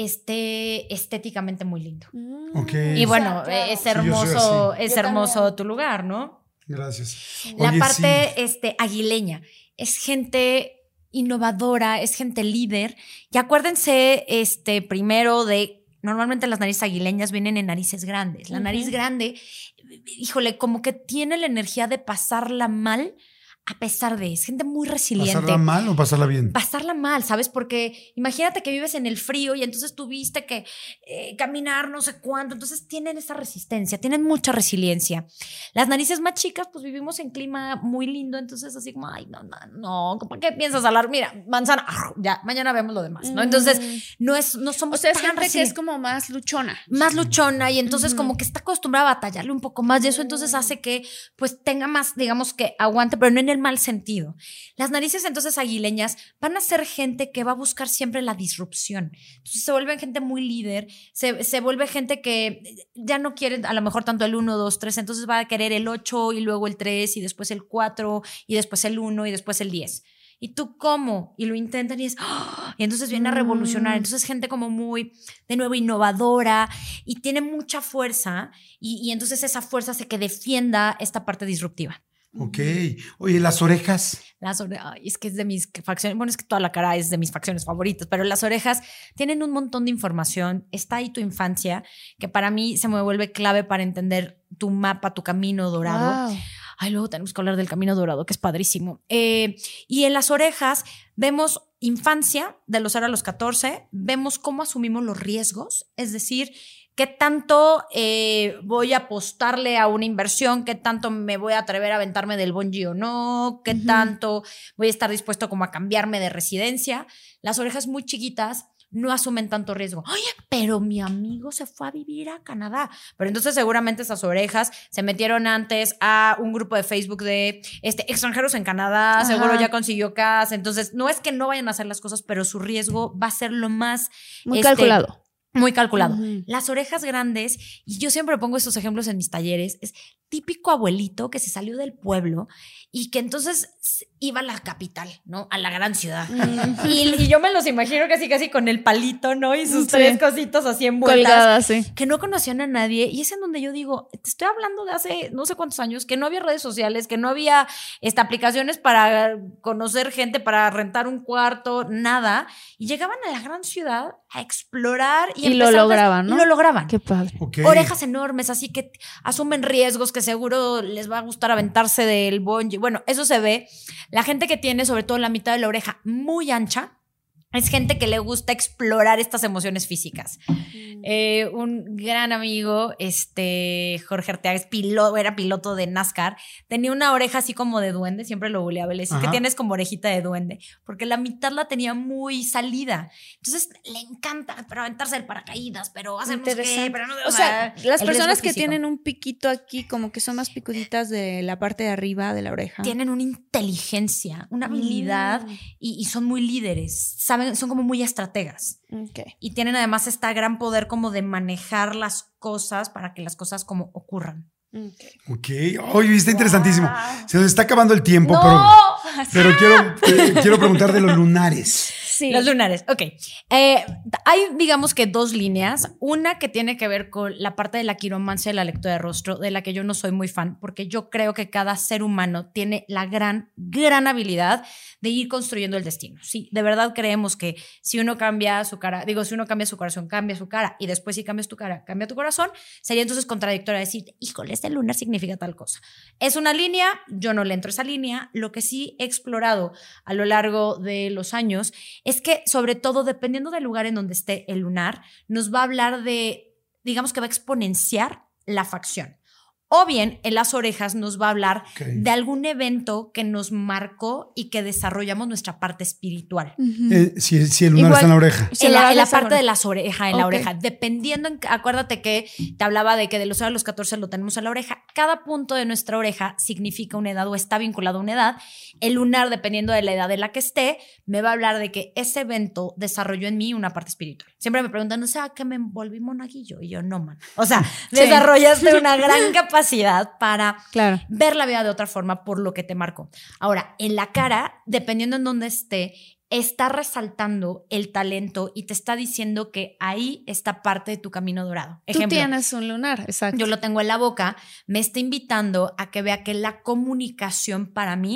esté estéticamente muy lindo. Okay. Y bueno, claro. es hermoso, sí, es hermoso tu lugar, ¿no? Gracias. La Oye, parte sí. este, aguileña es gente innovadora, es gente líder. Y acuérdense este, primero de, normalmente las narices aguileñas vienen en narices grandes. La uh-huh. nariz grande, híjole, como que tiene la energía de pasarla mal a pesar de, es gente muy resiliente. ¿Pasarla mal o pasarla bien? Pasarla mal, ¿sabes? Porque imagínate que vives en el frío y entonces tuviste que eh, caminar no sé cuánto, entonces tienen esa resistencia, tienen mucha resiliencia. Las narices más chicas, pues vivimos en clima muy lindo, entonces así como, ay, no, no, no, ¿para qué piensas hablar? Mira, manzana, ya, mañana vemos lo demás, ¿no? Entonces, no, es, no somos O sea, es tan gente que resilientes. es como más luchona. Más luchona y entonces Ujú. como que está acostumbrada a batallarle un poco más y eso entonces hace que pues tenga más, digamos que aguante, pero no en el mal sentido. Las narices entonces aguileñas van a ser gente que va a buscar siempre la disrupción. Entonces se vuelven gente muy líder, se, se vuelve gente que ya no quiere a lo mejor tanto el uno, dos, tres, entonces va a querer el ocho y luego el tres y después el cuatro y después el uno y después el diez. ¿Y tú cómo? Y lo intentan y es... ¡oh! Y entonces viene a revolucionar. Entonces gente como muy, de nuevo, innovadora y tiene mucha fuerza y, y entonces esa fuerza hace que defienda esta parte disruptiva. Ok. Oye, ¿las orejas? Las orejas, es que es de mis facciones, bueno, es que toda la cara es de mis facciones favoritas, pero las orejas tienen un montón de información. Está ahí tu infancia, que para mí se me vuelve clave para entender tu mapa, tu camino dorado. Wow. Ay, luego tenemos que hablar del camino dorado, que es padrísimo. Eh, y en las orejas vemos infancia, de los cero a los catorce, vemos cómo asumimos los riesgos, es decir, qué tanto eh, voy a apostarle a una inversión, qué tanto me voy a atrever a aventarme del bungee o no, qué uh-huh. tanto voy a estar dispuesto como a cambiarme de residencia. Las orejas muy chiquitas no asumen tanto riesgo. Oye, pero mi amigo se fue a vivir a Canadá. Pero entonces seguramente esas orejas se metieron antes a un grupo de Facebook de este, extranjeros en Canadá, ajá. seguro ya consiguió casa. Entonces no es que no vayan a hacer las cosas, pero su riesgo va a ser lo más... Muy este, calculado. Muy calculado. Uh-huh. Las orejas grandes, y yo siempre pongo estos ejemplos en mis talleres, es típico abuelito que se salió del pueblo y que entonces iba a la capital, ¿no? A la gran ciudad. Uh-huh. Y, y yo me los imagino casi casi con el palito, ¿no? Y sus sí. tres cositos así envueltas. Colgadas, sí. Que no conocían a nadie. Y es en donde yo digo, te estoy hablando de hace no sé cuántos años, que no había redes sociales, que no había esta, aplicaciones para conocer gente, para rentar un cuarto, nada. Y llegaban a la gran ciudad a explorar y, y lo lograban, ¿no? Y lo lograban. Qué padre. Okay. Orejas enormes, así que asumen riesgos que seguro les va a gustar aventarse del bungee. Bueno, eso se ve. La gente que tiene, sobre todo la mitad de la oreja muy ancha, es gente que le gusta explorar estas emociones físicas. Mm. Eh, un gran amigo, este, Jorge Arteaga, es piloto, era piloto de NASCAR, tenía una oreja así como de duende, siempre lo buleaba, le decía que tienes como orejita de duende, porque la mitad la tenía muy salida. Entonces le encanta, pero aventarse el paracaídas, pero hacer no sé qué, pero no, o, o sea, sea las personas que tienen un piquito aquí, como que son más picuditas de la parte de arriba de la oreja. Tienen una inteligencia, una habilidad mm. y, y son muy líderes, ¿sabes? Son como muy estrategas. Okay. Y tienen además este gran poder como de manejar las cosas para que las cosas como ocurran. Ok. Oye, está interesantísimo. Wow. Se nos está acabando el tiempo, no. pero, pero quiero, eh, quiero preguntar de los lunares. Sí. Los lunares, ok. Eh, hay, digamos que dos líneas. Una que tiene que ver con la parte de la quiromancia y la lectura de rostro, de la que yo no soy muy fan, porque yo creo que cada ser humano tiene la gran, gran habilidad de ir construyendo el destino. Sí, de verdad creemos que si uno cambia su cara, digo, si uno cambia su corazón, cambia su cara, y después si cambias tu cara, cambia tu corazón, sería entonces contradictorio decir, híjole, este lunar significa tal cosa. Es una línea, yo no le entro a esa línea. Lo que sí he explorado a lo largo de los años es que, sobre todo, dependiendo del lugar en donde esté el lunar, nos va a hablar de, digamos que va a exponenciar la facción. O bien, en las orejas nos va a hablar okay. de algún evento que nos marcó y que desarrollamos nuestra parte espiritual. Uh-huh. Eh, si, si el lunar Igual, está en la oreja. En la, en la parte de las orejas, en okay. la oreja. Dependiendo, en, acuérdate que te hablaba de que de los cero a los catorce lo tenemos en la oreja. Cada punto de nuestra oreja significa una edad o está vinculado a una edad. El lunar, dependiendo de la edad en la que esté, me va a hablar de que ese evento desarrolló en mí una parte espiritual. Siempre me preguntan, o sea, ¿que me volví monaguillo? Y yo, no, man. O sea, sí. desarrollaste una gran capacidad para claro. ver la vida de otra forma por lo que te marcó. Ahora, en la cara, dependiendo en dónde esté, está resaltando el talento y te está diciendo que ahí está parte de tu camino dorado. Ejemplo, tú tienes un lunar, exacto. Yo lo tengo en la boca, me está invitando a que vea que la comunicación para mí,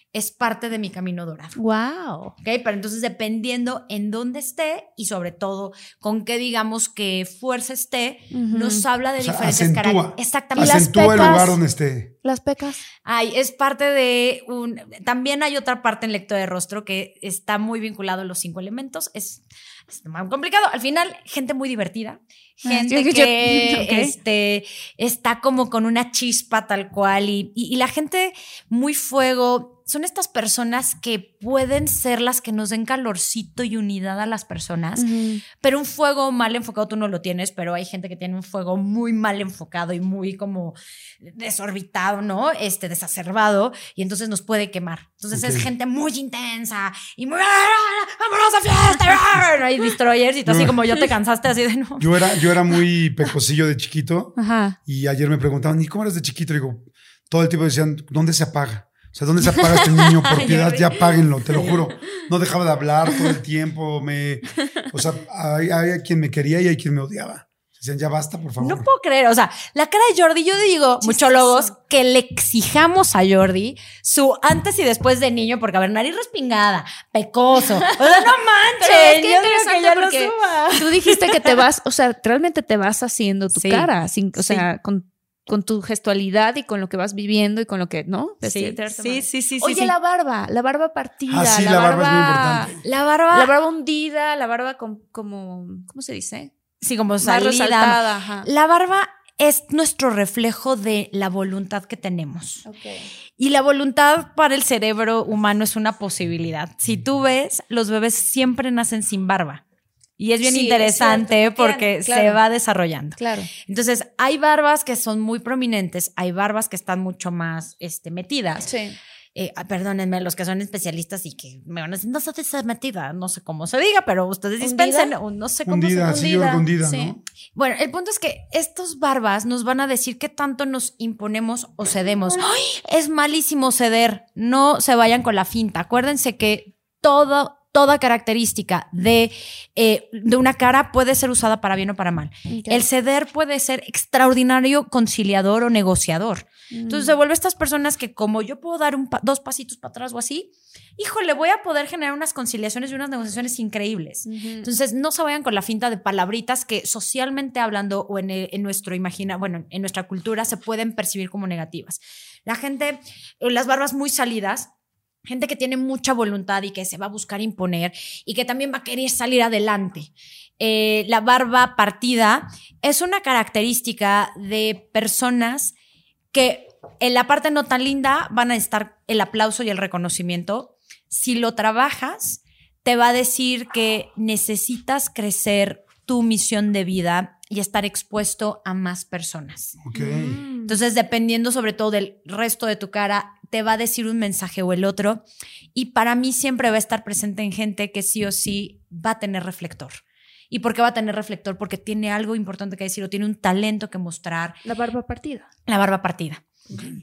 es parte de mi camino dorado. Wow. ¿Ok? Pero entonces, dependiendo en dónde esté y sobre todo con qué, digamos, que fuerza esté, uh-huh. nos habla de o sea, diferentes características. Exactamente. Acentúa el lugar donde esté. Las pecas. Ay, es parte de un... También hay otra parte en lectura de rostro que está muy vinculado a los cinco elementos. Es, es muy complicado. Al final, gente muy divertida. Gente ah, que yo, okay. este, está como con una chispa tal cual. Y, y, y la gente muy fuego... Son estas personas que pueden ser las que nos den calorcito y unidad a las personas, uh-huh. pero un fuego mal enfocado tú no lo tienes, pero hay gente que tiene un fuego muy mal enfocado y muy como desorbitado, ¿no? Este, desacerbado, y entonces nos puede quemar. Entonces okay. es gente muy intensa y muy... ¡Vámonos a fiesta! No hay destroyers y tú así como yo te cansaste así de no. Yo era, yo era muy pecosillo de chiquito uh-huh. y ayer me preguntaban, ¿y cómo eres de chiquito? Y digo, todo el tiempo decían, ¿dónde se apaga? O sea, ¿dónde se apaga este niño? Por piedad, ya apáguenlo, te lo juro. No dejaba de hablar todo el tiempo. Me, o sea, hay, hay quien me quería y hay quien me odiaba. Decían, ya basta, por favor. No puedo creer. O sea, la cara de Jordi, yo digo, muchólogos, que le exijamos a Jordi su antes y después de niño, porque, a ver, nariz respingada, pecoso. O sea, no manches. Pero es que yo interesante que ya porque lo suba. Tú dijiste que te vas, o sea, realmente te vas haciendo tu sí, cara. Sin, o sea, sí. con con tu gestualidad y con lo que vas viviendo y con lo que, ¿no? Sí, sí, sí, sí. Oye, sí, la barba, la barba partida. Ah, sí, la, la barba, barba es muy importante. La barba. La barba hundida, la barba con, como, ¿cómo se dice? Sí, como Más salida. resaltada. Ajá. La barba es nuestro reflejo de la voluntad que tenemos. Okay. Y la voluntad para el cerebro humano es una posibilidad. Si tú ves, los bebés siempre nacen sin barba. Y es bien sí, interesante es porque claro. se va desarrollando. Claro. Entonces, hay barbas que son muy prominentes, hay barbas que están mucho más este, metidas. Sí. Eh, perdónenme, los que son especialistas y que me van a decir, no sé si se metida, no sé cómo se diga, pero ustedes dispensen, no sé cómo hundida, se sí, hundida. hundida, sí. ¿no? Bueno, el punto es que estas barbas nos van a decir qué tanto nos imponemos o cedemos. ¡Ay! Es malísimo ceder, no se vayan con la finta. Acuérdense que todo Toda característica de, eh, de una cara puede ser usada para bien o para mal. Okay. El ceder puede ser extraordinario conciliador o negociador. Mm. Entonces se vuelve estas personas que como yo puedo dar un pa- dos pasitos para atrás o así, híjole, voy a poder generar unas conciliaciones y unas negociaciones increíbles. Mm-hmm. Entonces no se vayan con la finta de palabritas que socialmente hablando o en, el, en nuestro imagina, bueno, en nuestra cultura se pueden percibir como negativas. La gente, las barbas muy salidas, gente que tiene mucha voluntad y que se va a buscar imponer y que también va a querer salir adelante. Eh, la barba partida es una característica de personas que en la parte no tan linda van a estar el aplauso y el reconocimiento. Si lo trabajas, te va a decir que necesitas crecer tu misión de vida y estar expuesto a más personas. Okay. Entonces, dependiendo sobre todo del resto de tu cara, te va a decir un mensaje o el otro. Y para mí siempre va a estar presente en gente que sí o sí va a tener reflector. ¿Y por qué va a tener reflector? Porque tiene algo importante que decir o tiene un talento que mostrar. La barba partida. La barba partida. Okay.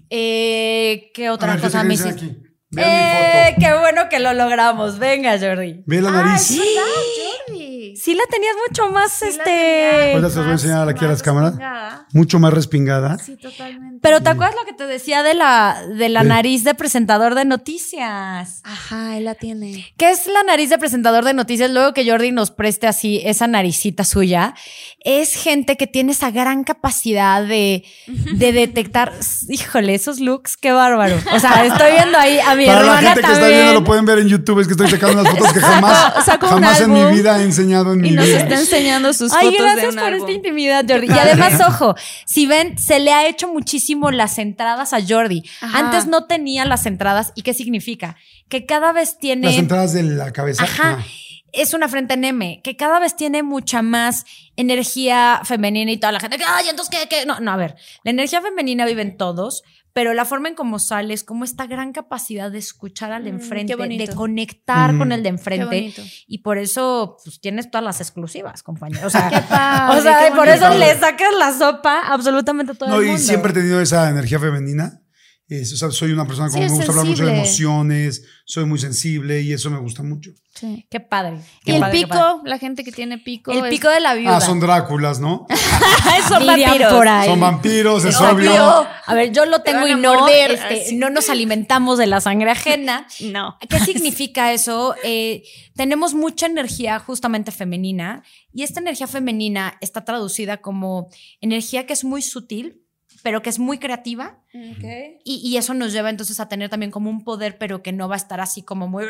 Eh, ¿Qué otra ver, cosa me hiciste? Aquí. Vean Eh, mi foto. qué bueno que lo logramos. Venga, Jordi. Ve la nariz. Ah, es verdad, Jordi. Sí la tenías mucho más, Sí este... Ahorita se los voy a enseñar aquí a las cámaras. Respingada. Mucho más respingada. Sí, totalmente. Pero ¿te acuerdas lo que te decía de la, de la Sí. nariz de presentador de noticias? Ajá, él la tiene. ¿Qué es la nariz de presentador de noticias? Luego que Jordi nos preste así esa naricita suya. Es gente que tiene esa gran capacidad de, de detectar... Híjole, esos looks, qué bárbaro. O sea, estoy viendo ahí a mi Para hermana la gente que está también. viendo, lo pueden ver en YouTube. Es que estoy sacando unas fotos que jamás, Sacó un jamás en álbum mi vida he enseñado en mi Y nos vida. está enseñando sus Ay, fotos gracias de un por álbum. esta intimidad, Jordi. Y padre. además, ojo, si ven, se le ha hecho muchísimo las entradas a Jordi. Ajá. Antes no tenía las entradas. ¿Y qué significa? Que cada vez tiene... Las entradas de la cabeza. Ajá. Ah. Es una frente en M, que cada vez tiene mucha más energía femenina y toda la gente que, ay, entonces, ¿qué? qué? No, no, a ver, la energía femenina vive en todos, pero la forma en cómo sales, como esta gran capacidad de escuchar al de Mm, enfrente, qué bonito. de conectar Mm. con el de Qué enfrente. bonito. Y por eso, pues, tienes todas las exclusivas, compañero. O sea, Qué padre, o sea qué y por bonito. eso le sacas la sopa absolutamente a todo No, el y mundo. siempre he tenido esa energía femenina. Es, o sea, soy una persona como Sí, me gusta hablar mucho de sensible. emociones, soy muy sensible y eso me gusta mucho. Sí. Qué padre. Y qué el padre, qué pico, padre. la gente que tiene pico. El es- pico de la viuda. Ah, son Dráculas, ¿no? Son Dirían vampiros. por ahí. Son vampiros, es No, obvio. yo- a ver, yo lo Te tengo van y a no, morder, este, así. no nos alimentamos de la sangre ajena. No. ¿Qué significa eso? Eh, tenemos mucha energía justamente femenina y esta energía femenina está traducida como energía que es muy sutil, pero que es muy creativa Okay. y, y eso nos lleva entonces a tener también como un poder, pero que no va a estar así como muy,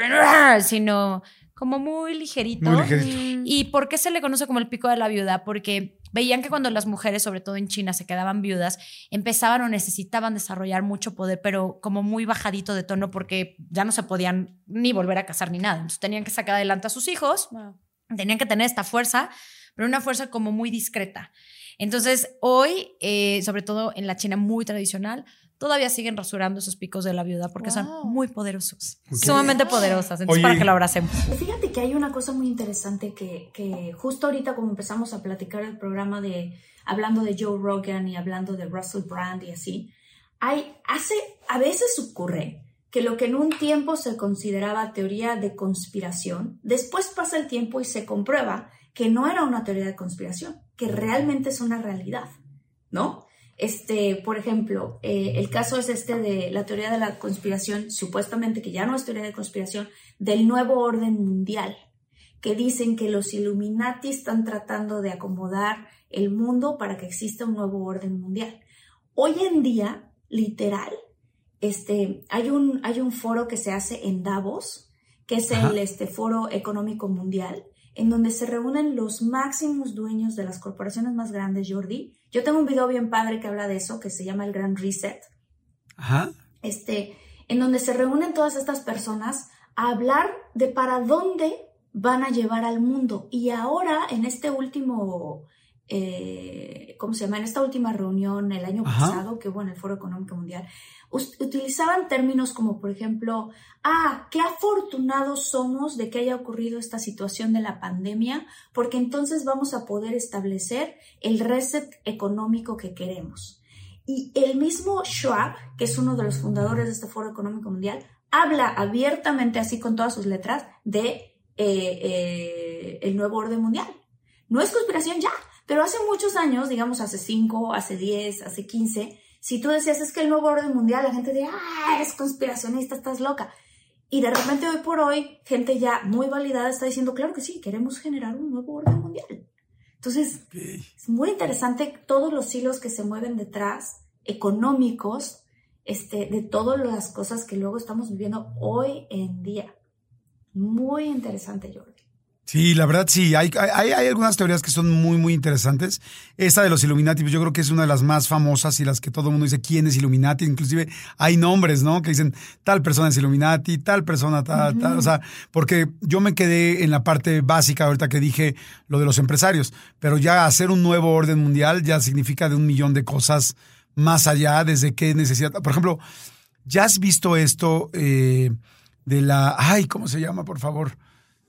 sino como muy ligerito. Muy ligerito. ¿Y por qué se le conoce como el pico de la viuda? Porque veían que cuando las mujeres, sobre todo en China, se quedaban viudas, empezaban o necesitaban desarrollar mucho poder, pero como muy bajadito de tono porque ya no se podían ni volver a casar ni nada. Entonces tenían que sacar adelante a sus hijos, Wow. tenían que tener esta fuerza, pero una fuerza como muy discreta. Entonces hoy, eh, sobre todo en la China muy tradicional, todavía siguen rasurando esos picos de la viuda porque Wow. son muy poderosos, Ok. sumamente poderosas. Entonces, Oye. para que lo abracemos. Fíjate que hay una cosa muy interesante que, que justo ahorita como empezamos a platicar el programa de hablando de Joe Rogan y hablando de Russell Brand y así, hay, hace, a veces ocurre que lo que en un tiempo se consideraba teoría de conspiración, después pasa el tiempo y se comprueba que no era una teoría de conspiración, que realmente es una realidad, ¿no? Este, por ejemplo, eh, el caso es este de la teoría de la conspiración, supuestamente que ya no es teoría de conspiración, del nuevo orden mundial, que dicen que los Illuminati están tratando de acomodar el mundo para que exista un nuevo orden mundial. Hoy en día, literal, este, hay un, hay un foro que se hace en Davos, que es Ajá. el este, Foro Económico Mundial, en donde se reúnen los máximos dueños de las corporaciones más grandes, Jordi. Yo tengo un video bien padre que habla de eso, que se llama El Gran Reset, Ajá. este, en donde se reúnen todas estas personas a hablar de para dónde van a llevar al mundo. Y ahora, en este último, eh, ¿cómo se llama? En esta última reunión el año Ajá. pasado que hubo en el Foro Económico Mundial, us- utilizaban términos como, por ejemplo, ah, qué afortunados somos de que haya ocurrido esta situación de la pandemia, porque entonces vamos a poder establecer el reset económico que queremos. Y el mismo Schwab, que es uno de los fundadores de este Foro Económico Mundial, habla abiertamente, así con todas sus letras, de eh, eh, el nuevo orden mundial. No es conspiración ya, pero hace muchos años, digamos hace cinco, hace diez, hace quince, si tú decías es que el nuevo orden mundial, la gente decía, ah, eres conspiracionista, estás loca. Y de repente hoy por hoy, gente ya muy validada está diciendo, claro que sí, queremos generar un nuevo orden mundial. Entonces, Okay. es muy interesante todos los hilos que se mueven detrás, económicos, este, de todas las cosas que luego estamos viviendo hoy en día. Muy interesante, Jordi. Sí, la verdad sí, hay, hay, hay algunas teorías que son muy, muy interesantes. Esta de los Illuminati, pues yo creo que es una de las más famosas y las que todo el mundo dice quién es Illuminati. Inclusive hay nombres, ¿no? Que dicen tal persona es Illuminati, tal persona, tal, Ujú. tal. O sea, porque yo me quedé en la parte básica ahorita que dije lo de los empresarios, pero ya hacer un nuevo orden mundial ya significa de un millón de cosas más allá, desde qué necesidad. Por ejemplo, ¿ya has visto esto eh, de la... Ay, ¿cómo se llama, por favor?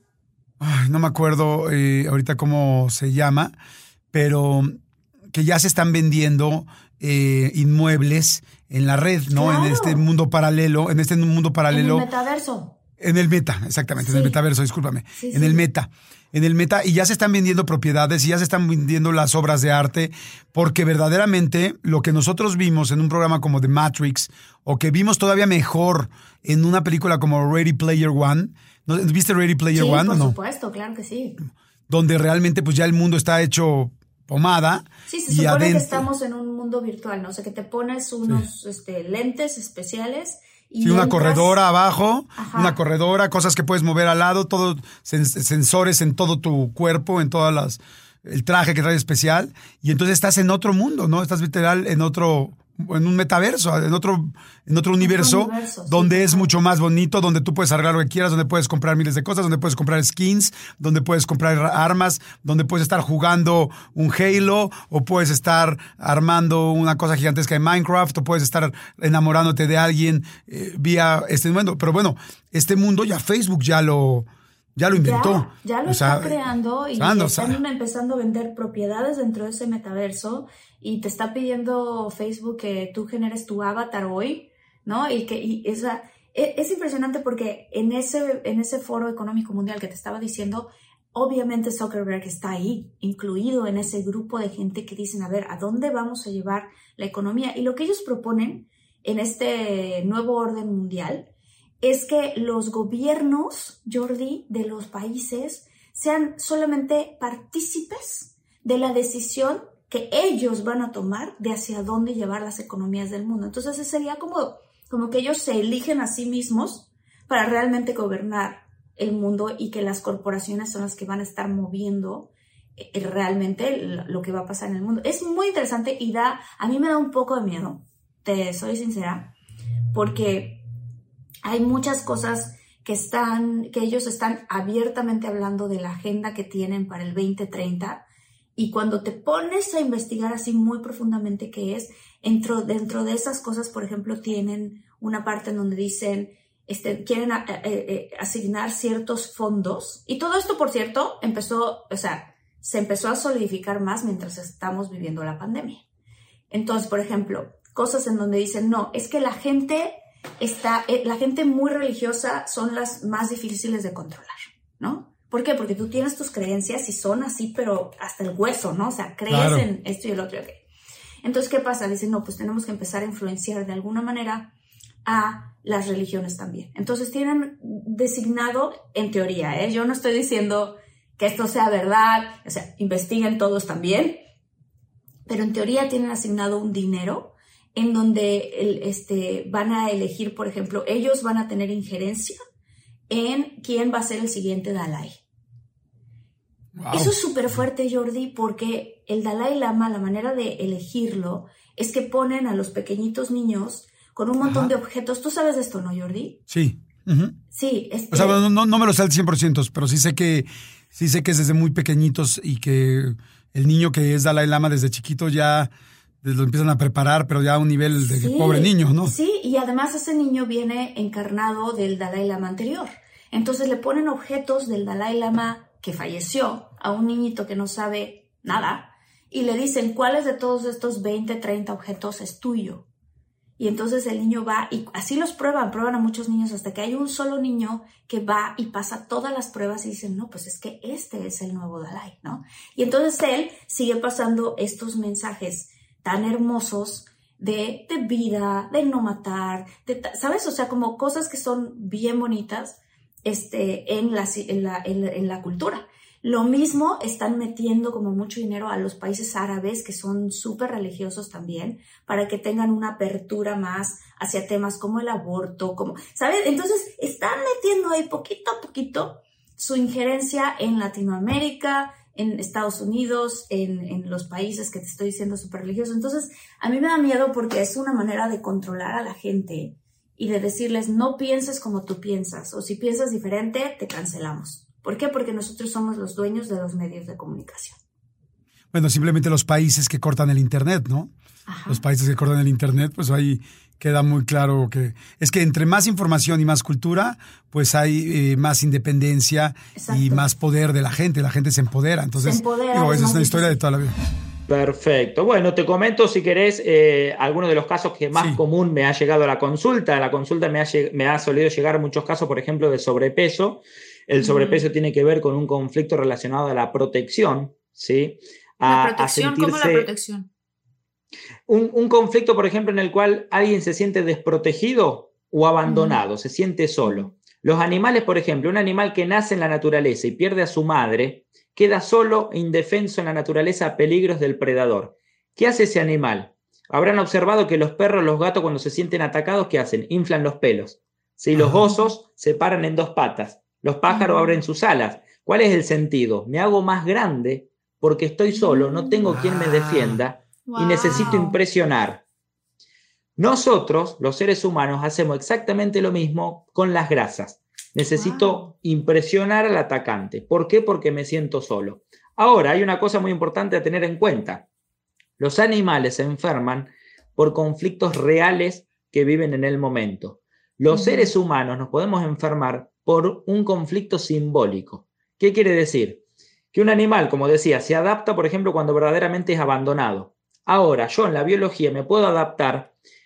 Ay, no me acuerdo eh, ahorita cómo se llama, pero que ya se están vendiendo eh, inmuebles en la red, ¿no? Claro. En este mundo paralelo, en este mundo paralelo. En el metaverso. En el meta, exactamente, en el Sí. metaverso, discúlpame. Sí, en sí. el meta. En el meta, y ya se están vendiendo propiedades, y ya se están vendiendo las obras de arte, porque verdaderamente lo que nosotros vimos en un programa como The Matrix, o que vimos todavía mejor en una película como Ready Player One, ¿no? ¿Viste Ready Player Sí, One por o no? supuesto, claro que sí. Donde realmente pues ya el mundo está hecho pomada. Sí, se y supone adentro- que estamos en un mundo virtual, ¿no? O sea, que te pones unos este, lentes especiales y Sí, una entras- corredora abajo, Ajá. una corredora, cosas que puedes mover al lado, todo sen- sensores en todo tu cuerpo, en todas las el traje que traes especial, y entonces estás en otro mundo, ¿no? Estás literal en otro en un metaverso, en otro en otro universo, universo, sí, donde es ajá. mucho más bonito, donde tú puedes arreglar lo que quieras, donde puedes comprar miles de cosas, donde puedes comprar skins, donde puedes comprar armas, donde puedes estar jugando un Halo, o puedes estar armando una cosa gigantesca en Minecraft, o puedes estar enamorándote de alguien eh, vía este mundo. Pero bueno, este mundo ya Facebook ya lo ya lo inventó. Ya, ya lo O sea, está creando y Sandro, están Sandro. empezando a vender propiedades dentro de ese metaverso y te está pidiendo Facebook que tú generes tu avatar hoy ¿no? Y que y esa, es, es impresionante porque en ese, en ese foro económico mundial que te estaba diciendo, obviamente Zuckerberg está ahí, incluido en ese grupo de gente que dicen, a ver, ¿a dónde vamos a llevar la economía? Y lo que ellos proponen en este nuevo orden mundial es que los gobiernos, Jordi, de los países sean solamente partícipes de la decisión que ellos van a tomar de hacia dónde llevar las economías del mundo. Entonces ese sería como, como que ellos se eligen a sí mismos para realmente gobernar el mundo y que las corporaciones son las que van a estar moviendo eh, realmente lo que va a pasar en el mundo. Es muy interesante y da, a mí me da un poco de miedo, te soy sincera, porque hay muchas cosas que están, que ellos están abiertamente hablando de la agenda que tienen para el veinte treinta, y cuando te pones a investigar así muy profundamente qué es, dentro, dentro de esas cosas, por ejemplo, tienen una parte en donde dicen, este, quieren a, a, a, asignar ciertos fondos, y todo esto, por cierto, empezó, o sea, se empezó a solidificar más mientras estamos viviendo la pandemia. Entonces, por ejemplo, cosas en donde dicen, no, es que la gente está, la gente muy religiosa son las más difíciles de controlar, ¿no? ¿Por qué? Porque tú tienes tus creencias y son así, pero hasta el hueso, ¿no? O sea, crees claro. en esto y el otro. Okay. Entonces, ¿qué pasa? Dicen, no, pues tenemos que empezar a influenciar de alguna manera a las religiones también. Entonces, tienen designado, en teoría, ¿eh? Yo no estoy diciendo que esto sea verdad, o sea, investiguen todos también, pero en teoría tienen asignado un dinero en donde el, este, van a elegir, por ejemplo, ellos van a tener injerencia en quién va a ser el siguiente Dalai. Wow. Eso es súper fuerte, Jordi, porque el Dalai Lama, la manera de elegirlo es que ponen a los pequeñitos niños con un montón Ajá. de objetos. ¿Tú sabes de esto, no, Jordi? Sí. Uh-huh. Sí. Este... O sea, no, no, no me lo sé al cien por ciento, pero sí sé que sí sé que es desde muy pequeñitos y que el niño que es Dalai Lama desde chiquito ya lo empiezan a preparar, pero ya a un nivel de sí, pobre niño, ¿no? Sí, y además ese niño viene encarnado del Dalai Lama anterior. Entonces le ponen objetos del Dalai Lama que falleció a un niñito que no sabe nada y le dicen, ¿cuáles de todos estos veinte, treinta objetos es tuyo? Y entonces el niño va y así los prueban, prueban a muchos niños hasta que hay un solo niño que va y pasa todas las pruebas y dicen, no, pues es que este es el nuevo Dalai, ¿no? Y entonces él sigue pasando estos mensajes tan hermosos de, de vida, de no matar, de, ¿sabes? O sea, como cosas que son bien bonitas este, en, la, en, la, en, la, en la cultura. Lo mismo están metiendo como mucho dinero a los países árabes que son súper religiosos también para que tengan una apertura más hacia temas como el aborto, como, ¿sabes? Entonces están metiendo ahí poquito a poquito su injerencia en Latinoamérica, en Estados Unidos, en, en los países que te estoy diciendo súper religiosos. Entonces, a mí me da miedo porque es una manera de controlar a la gente y de decirles, no pienses como tú piensas, o si piensas diferente, te cancelamos. ¿Por qué? Porque nosotros somos los dueños de los medios de comunicación. Bueno, simplemente los países que cortan el Internet, ¿no? Ajá. Los países que cortan el Internet, pues ahí queda muy claro que es que entre más información y más cultura, pues hay eh, más independencia Exacto. y más poder de la gente. La gente se empodera. Entonces, se empodera, digo, esa es una historia de toda la vida. Perfecto. Bueno, te comento, si querés, eh, algunos de los casos que más sí. común me ha llegado a la consulta. A la consulta me ha, me ha solido llegar muchos casos, por ejemplo, de sobrepeso. El sobrepeso mm. tiene que ver con un conflicto relacionado a la protección, ¿sí? A, ¿La protección? ¿Cómo la protección? Un, un conflicto, por ejemplo, en el cual alguien se siente desprotegido o abandonado, mm. se siente solo. Los animales, por ejemplo, un animal que nace en la naturaleza y pierde a su madre, queda solo e indefenso en la naturaleza a peligros del predador. ¿Qué hace ese animal? Habrán observado que los perros, los gatos, cuando se sienten atacados, ¿qué hacen? Inflan los pelos. ¿Sí? Los osos se paran en dos patas. Los pájaros uh-huh. abren sus alas. ¿Cuál es el sentido? Me hago más grande porque estoy solo, no tengo quien me defienda wow. y necesito impresionar. Nosotros, los seres humanos, hacemos exactamente lo mismo con las grasas. Necesito wow. impresionar al atacante. ¿Por qué? Porque me siento solo. Ahora, hay una cosa muy importante a tener en cuenta. Los animales se enferman por conflictos reales que viven en el momento. Los uh-huh. seres humanos nos podemos enfermar por un conflicto simbólico. ¿Qué quiere decir? Que un animal, como decía, se adapta, por ejemplo, cuando verdaderamente es abandonado. Ahora, yo en la biología me puedo adaptar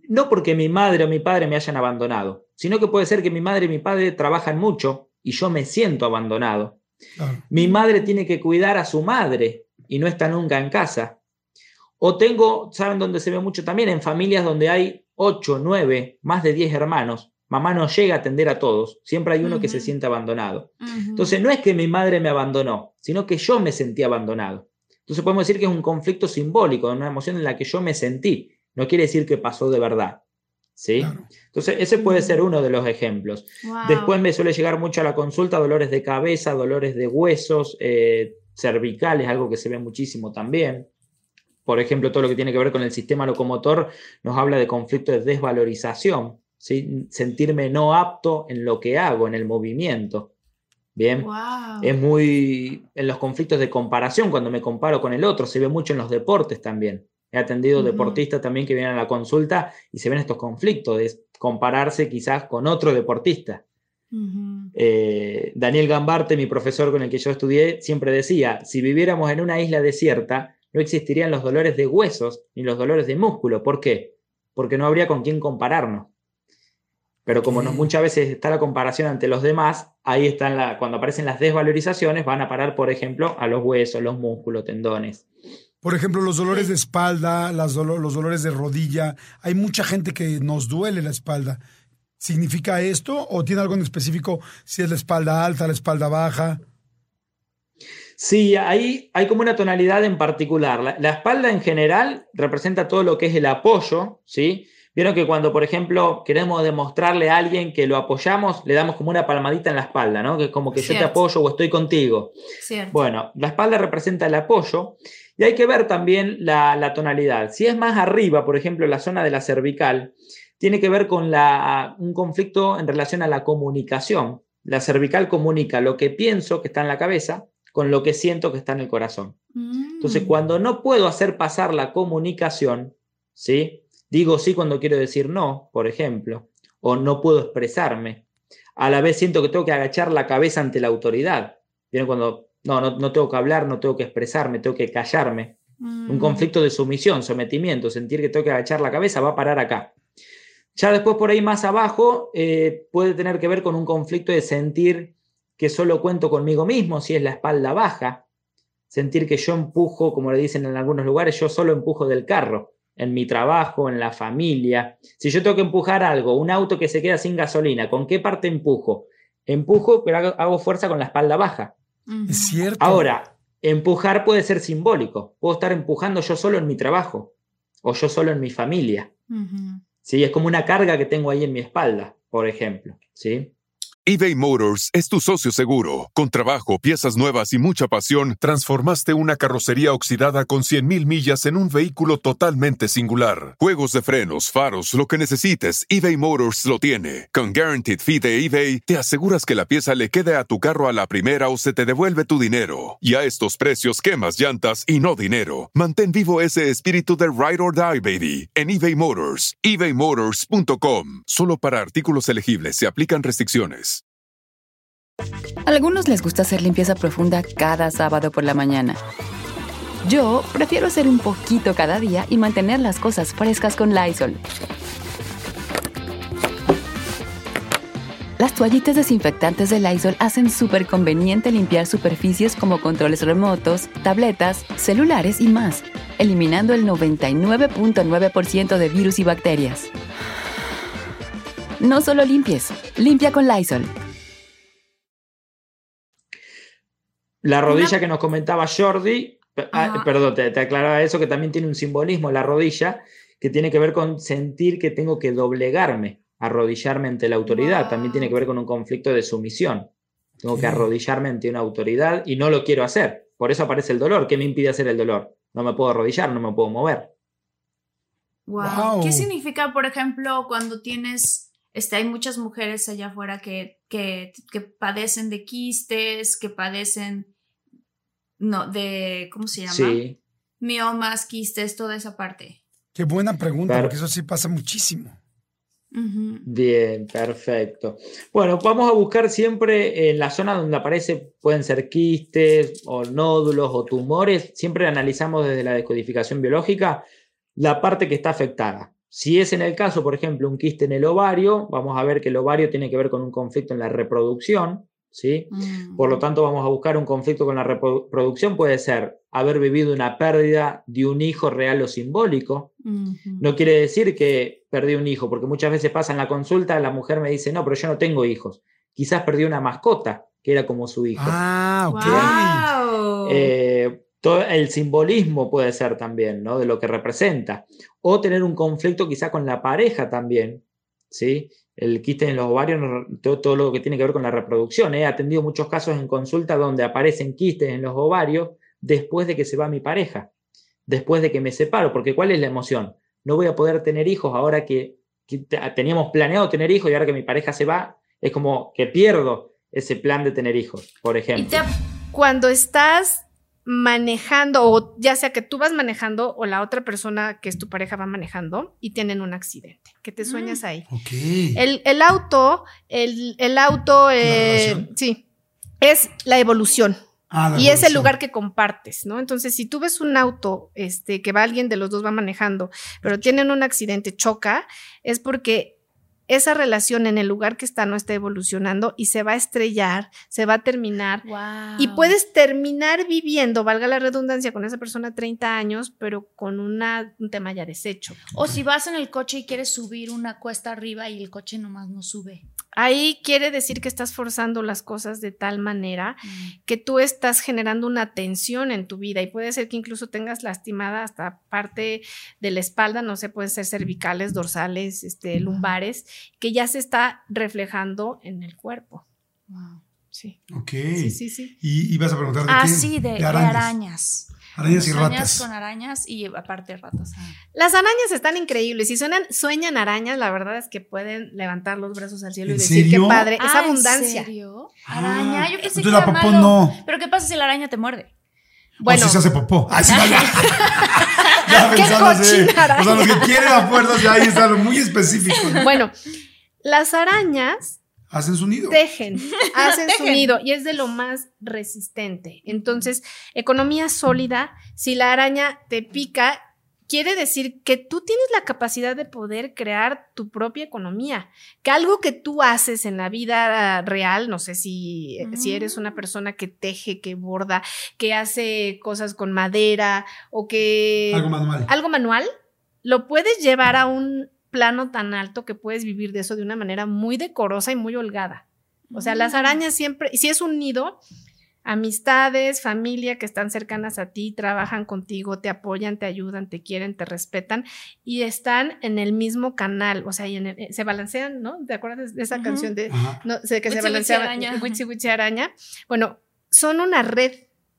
no porque mi madre o mi padre me hayan abandonado, sino que puede ser que mi madre y mi padre trabajan mucho y yo me siento abandonado. Claro. Mi madre tiene que cuidar a su madre y no está nunca en casa. O tengo, ¿saben dónde se ve mucho también? En familias donde hay ocho, nueve, más de diez hermanos. Mamá no llega a atender a todos. Siempre hay uno uh-huh. que se siente abandonado. Uh-huh. Entonces no es que mi madre me abandonó, sino que yo me sentí abandonado. Entonces podemos decir que es un conflicto simbólico, una emoción en la que yo me sentí. No quiere decir que pasó de verdad. ¿Sí? Claro. Entonces ese puede ser uno de los ejemplos. Wow. Después me suele llegar mucho a la consulta dolores de cabeza, dolores de huesos, eh, cervicales, algo que se ve muchísimo también. Por ejemplo, todo lo que tiene que ver con el sistema locomotor nos habla de conflicto de desvalorización, ¿sí? Sentirme no apto en lo que hago, en el movimiento. Bien, wow. Es muy en los conflictos de comparación, cuando me comparo con el otro, se ve mucho en los deportes también. He atendido uh-huh. deportistas también que vienen a la consulta y se ven estos conflictos de compararse quizás con otro deportista. Uh-huh. Eh, Daniel Gambarte, mi profesor con el que yo estudié, siempre decía, si viviéramos en una isla desierta, no existirían los dolores de huesos ni los dolores de músculo. ¿Por qué? Porque no habría con quién compararnos. Pero como nos, muchas veces está la comparación ante los demás, ahí están la, cuando aparecen las desvalorizaciones, van a parar, por ejemplo, a los huesos, los músculos, tendones. Por ejemplo, los dolores de espalda, las dolo- los dolores de rodilla. Hay mucha gente que nos duele la espalda. ¿Significa esto o tiene algo en específico si es la espalda alta, la espalda baja? Sí, ahí hay como una tonalidad en particular. La, la espalda en general representa todo lo que es el apoyo, ¿sí? Vieron que cuando, por ejemplo, queremos demostrarle a alguien que lo apoyamos, le damos como una palmadita en la espalda, ¿no? Que es como que Cierto. Yo te apoyo o estoy contigo. Cierto. Bueno, la espalda representa el apoyo y hay que ver también la, la tonalidad. Si es más arriba, por ejemplo, la zona de la cervical, tiene que ver con la, un conflicto en relación a la comunicación. La cervical comunica lo que pienso, que está en la cabeza, con lo que siento, que está en el corazón. Mm. Entonces, cuando no puedo hacer pasar la comunicación, ¿sí? Digo sí cuando quiero decir no, por ejemplo, o no puedo expresarme. A la vez siento que tengo que agachar la cabeza ante la autoridad. ¿Vieron cuando no, no, no tengo que hablar, no tengo que expresarme, tengo que callarme? Mm. Un conflicto de sumisión, sometimiento, sentir que tengo que agachar la cabeza va a parar acá. Ya después por ahí más abajo eh, puede tener que ver con un conflicto de sentir que solo cuento conmigo mismo, si es la espalda baja. Sentir que yo empujo, como le dicen en algunos lugares, yo solo empujo del carro. En mi trabajo, en la familia. Si yo tengo que empujar algo, un auto que se queda sin gasolina, ¿con qué parte empujo? Empujo, pero hago, hago fuerza con la espalda baja. Es cierto. Ahora, empujar puede ser simbólico. Puedo estar empujando yo solo en mi trabajo o yo solo en mi familia. Uh-huh. ¿Sí? Es como una carga que tengo ahí en mi espalda, por ejemplo. ¿Sí? eBay Motors es tu socio seguro. Con trabajo, piezas nuevas y mucha pasión, transformaste una carrocería oxidada con cien mil millas en un vehículo totalmente singular. Juegos de frenos, faros, lo que necesites, eBay Motors lo tiene. Con Guaranteed Fee de eBay, te aseguras que la pieza le quede a tu carro a la primera o se te devuelve tu dinero. Y a estos precios, quemas llantas y no dinero. Mantén vivo ese espíritu de Ride or Die, baby, en eBay Motors. ebay motors punto com. Solo para artículos elegibles se aplican restricciones. A algunos les gusta hacer limpieza profunda cada sábado por la mañana. Yo prefiero hacer un poquito cada día y mantener las cosas frescas con Lysol. Las toallitas desinfectantes de Lysol hacen súper conveniente limpiar superficies como controles remotos, tabletas, celulares y más, eliminando el noventa y nueve punto nueve por ciento de virus y bacterias. No solo limpies, limpia con Lysol. La rodilla que nos comentaba Jordi, ah, perdón, te, te aclaraba eso, que también tiene un simbolismo, la rodilla, que tiene que ver con sentir que tengo que doblegarme, arrodillarme ante la autoridad. Wow. También tiene que ver con un conflicto de sumisión. Tengo que arrodillarme ante una autoridad y no lo quiero hacer. Por eso aparece el dolor. ¿Qué me impide hacer el dolor? No me puedo arrodillar, no me puedo mover. Wow. Wow. ¿Qué significa, por ejemplo, cuando tienes... Este, hay muchas mujeres allá afuera que, que, que padecen de quistes, que padecen no, de, ¿cómo se llama? Sí. Miomas, quistes, toda esa parte. Qué buena pregunta, claro. Porque eso sí pasa muchísimo. Uh-huh. Bien, perfecto. Bueno, vamos a buscar siempre en la zona donde aparece, pueden ser quistes o nódulos o tumores, siempre analizamos desde la descodificación biológica la parte que está afectada. Si es en el caso, por ejemplo, un quiste en el ovario, vamos a ver que el ovario tiene que ver con un conflicto en la reproducción, ¿sí? Mm. Por lo tanto, vamos a buscar un conflicto con la reproducción. Puede ser haber vivido una pérdida de un hijo real o simbólico. Mm-hmm. No quiere decir que perdí un hijo, porque muchas veces pasa en la consulta, la mujer me dice, no, pero yo no tengo hijos. Quizás perdí una mascota, que era como su hijo. Ah, ok. Wow. Eh, todo el simbolismo puede ser también, ¿no? De lo que representa. O tener un conflicto quizá con la pareja también, ¿sí? El quiste en los ovarios, todo, todo lo que tiene que ver con la reproducción. He atendido muchos casos en consulta donde aparecen quistes en los ovarios después de que se va mi pareja, después de que me separo, porque ¿cuál es la emoción? No voy a poder tener hijos ahora que, que teníamos planeado tener hijos y ahora que mi pareja se va, es como que pierdo ese plan de tener hijos, por ejemplo. Y te, cuando estás manejando, o ya sea que tú vas manejando o la otra persona que es tu pareja va manejando y tienen un accidente, que te sueñas ahí. Okay. El, el auto, el, el auto, eh, sí, es la evolución. Ah, la y evolución. Es el lugar que compartes, ¿no? Entonces, si tú ves un auto este, que va alguien de los dos va manejando, pero tienen un accidente, choca, es porque esa relación en el lugar que está no está evolucionando y se va a estrellar, se va a terminar. Wow. Y puedes terminar viviendo, valga la redundancia, con esa persona treinta años, pero con una, un tema ya deshecho. O si vas en el coche y quieres subir una cuesta arriba y el coche nomás no sube. Ahí quiere decir que estás forzando las cosas de tal manera mm. que tú estás generando una tensión en tu vida y puede ser que incluso tengas lastimada hasta parte de la espalda, no sé, pueden ser cervicales, dorsales, este, lumbares, que ya se está reflejando en el cuerpo. Wow. Sí. Ok. Sí, sí, sí. Y, y vas a preguntar de ah, qué? Sí, de, de arañas. De arañas. Arañas y arañas ratas. Con arañas y aparte ratas. Ah. Las arañas están increíbles. Si suenan, sueñan arañas, la verdad es que pueden levantar los brazos al cielo y decir serio? qué padre. Ah, es abundancia. ¿En serio? Araña. Ah, yo pensé que era la popó malo. No. Pero ¿qué pasa si la araña te muerde? Bueno. O si se hace popó. Ay, sí, vaya. Ya pensando así. O sea, los que quieren a fuerzas ya ahí están muy específicos. Bueno, las arañas hacen su nido. Tejen, hacen su nido y es de lo más resistente. Entonces, economía sólida, si la araña te pica, quiere decir que tú tienes la capacidad de poder crear tu propia economía, que algo que tú haces en la vida real, no sé si, mm. si eres una persona que teje, que borda, que hace cosas con madera o que... Algo manual. Algo manual, lo puedes llevar a un plano tan alto que puedes vivir de eso de una manera muy decorosa y muy holgada. O sea, mm. las arañas siempre, si es un nido, amistades, familia que están cercanas a ti, trabajan contigo, te apoyan, te ayudan, te quieren, te respetan y están en el mismo canal, o sea, y en el, se balancean, ¿no? ¿Te acuerdas de esa uh-huh. canción de no, sé, que Witsi, se balanceaba? Witsi, Witsi, araña. Bueno, son una red,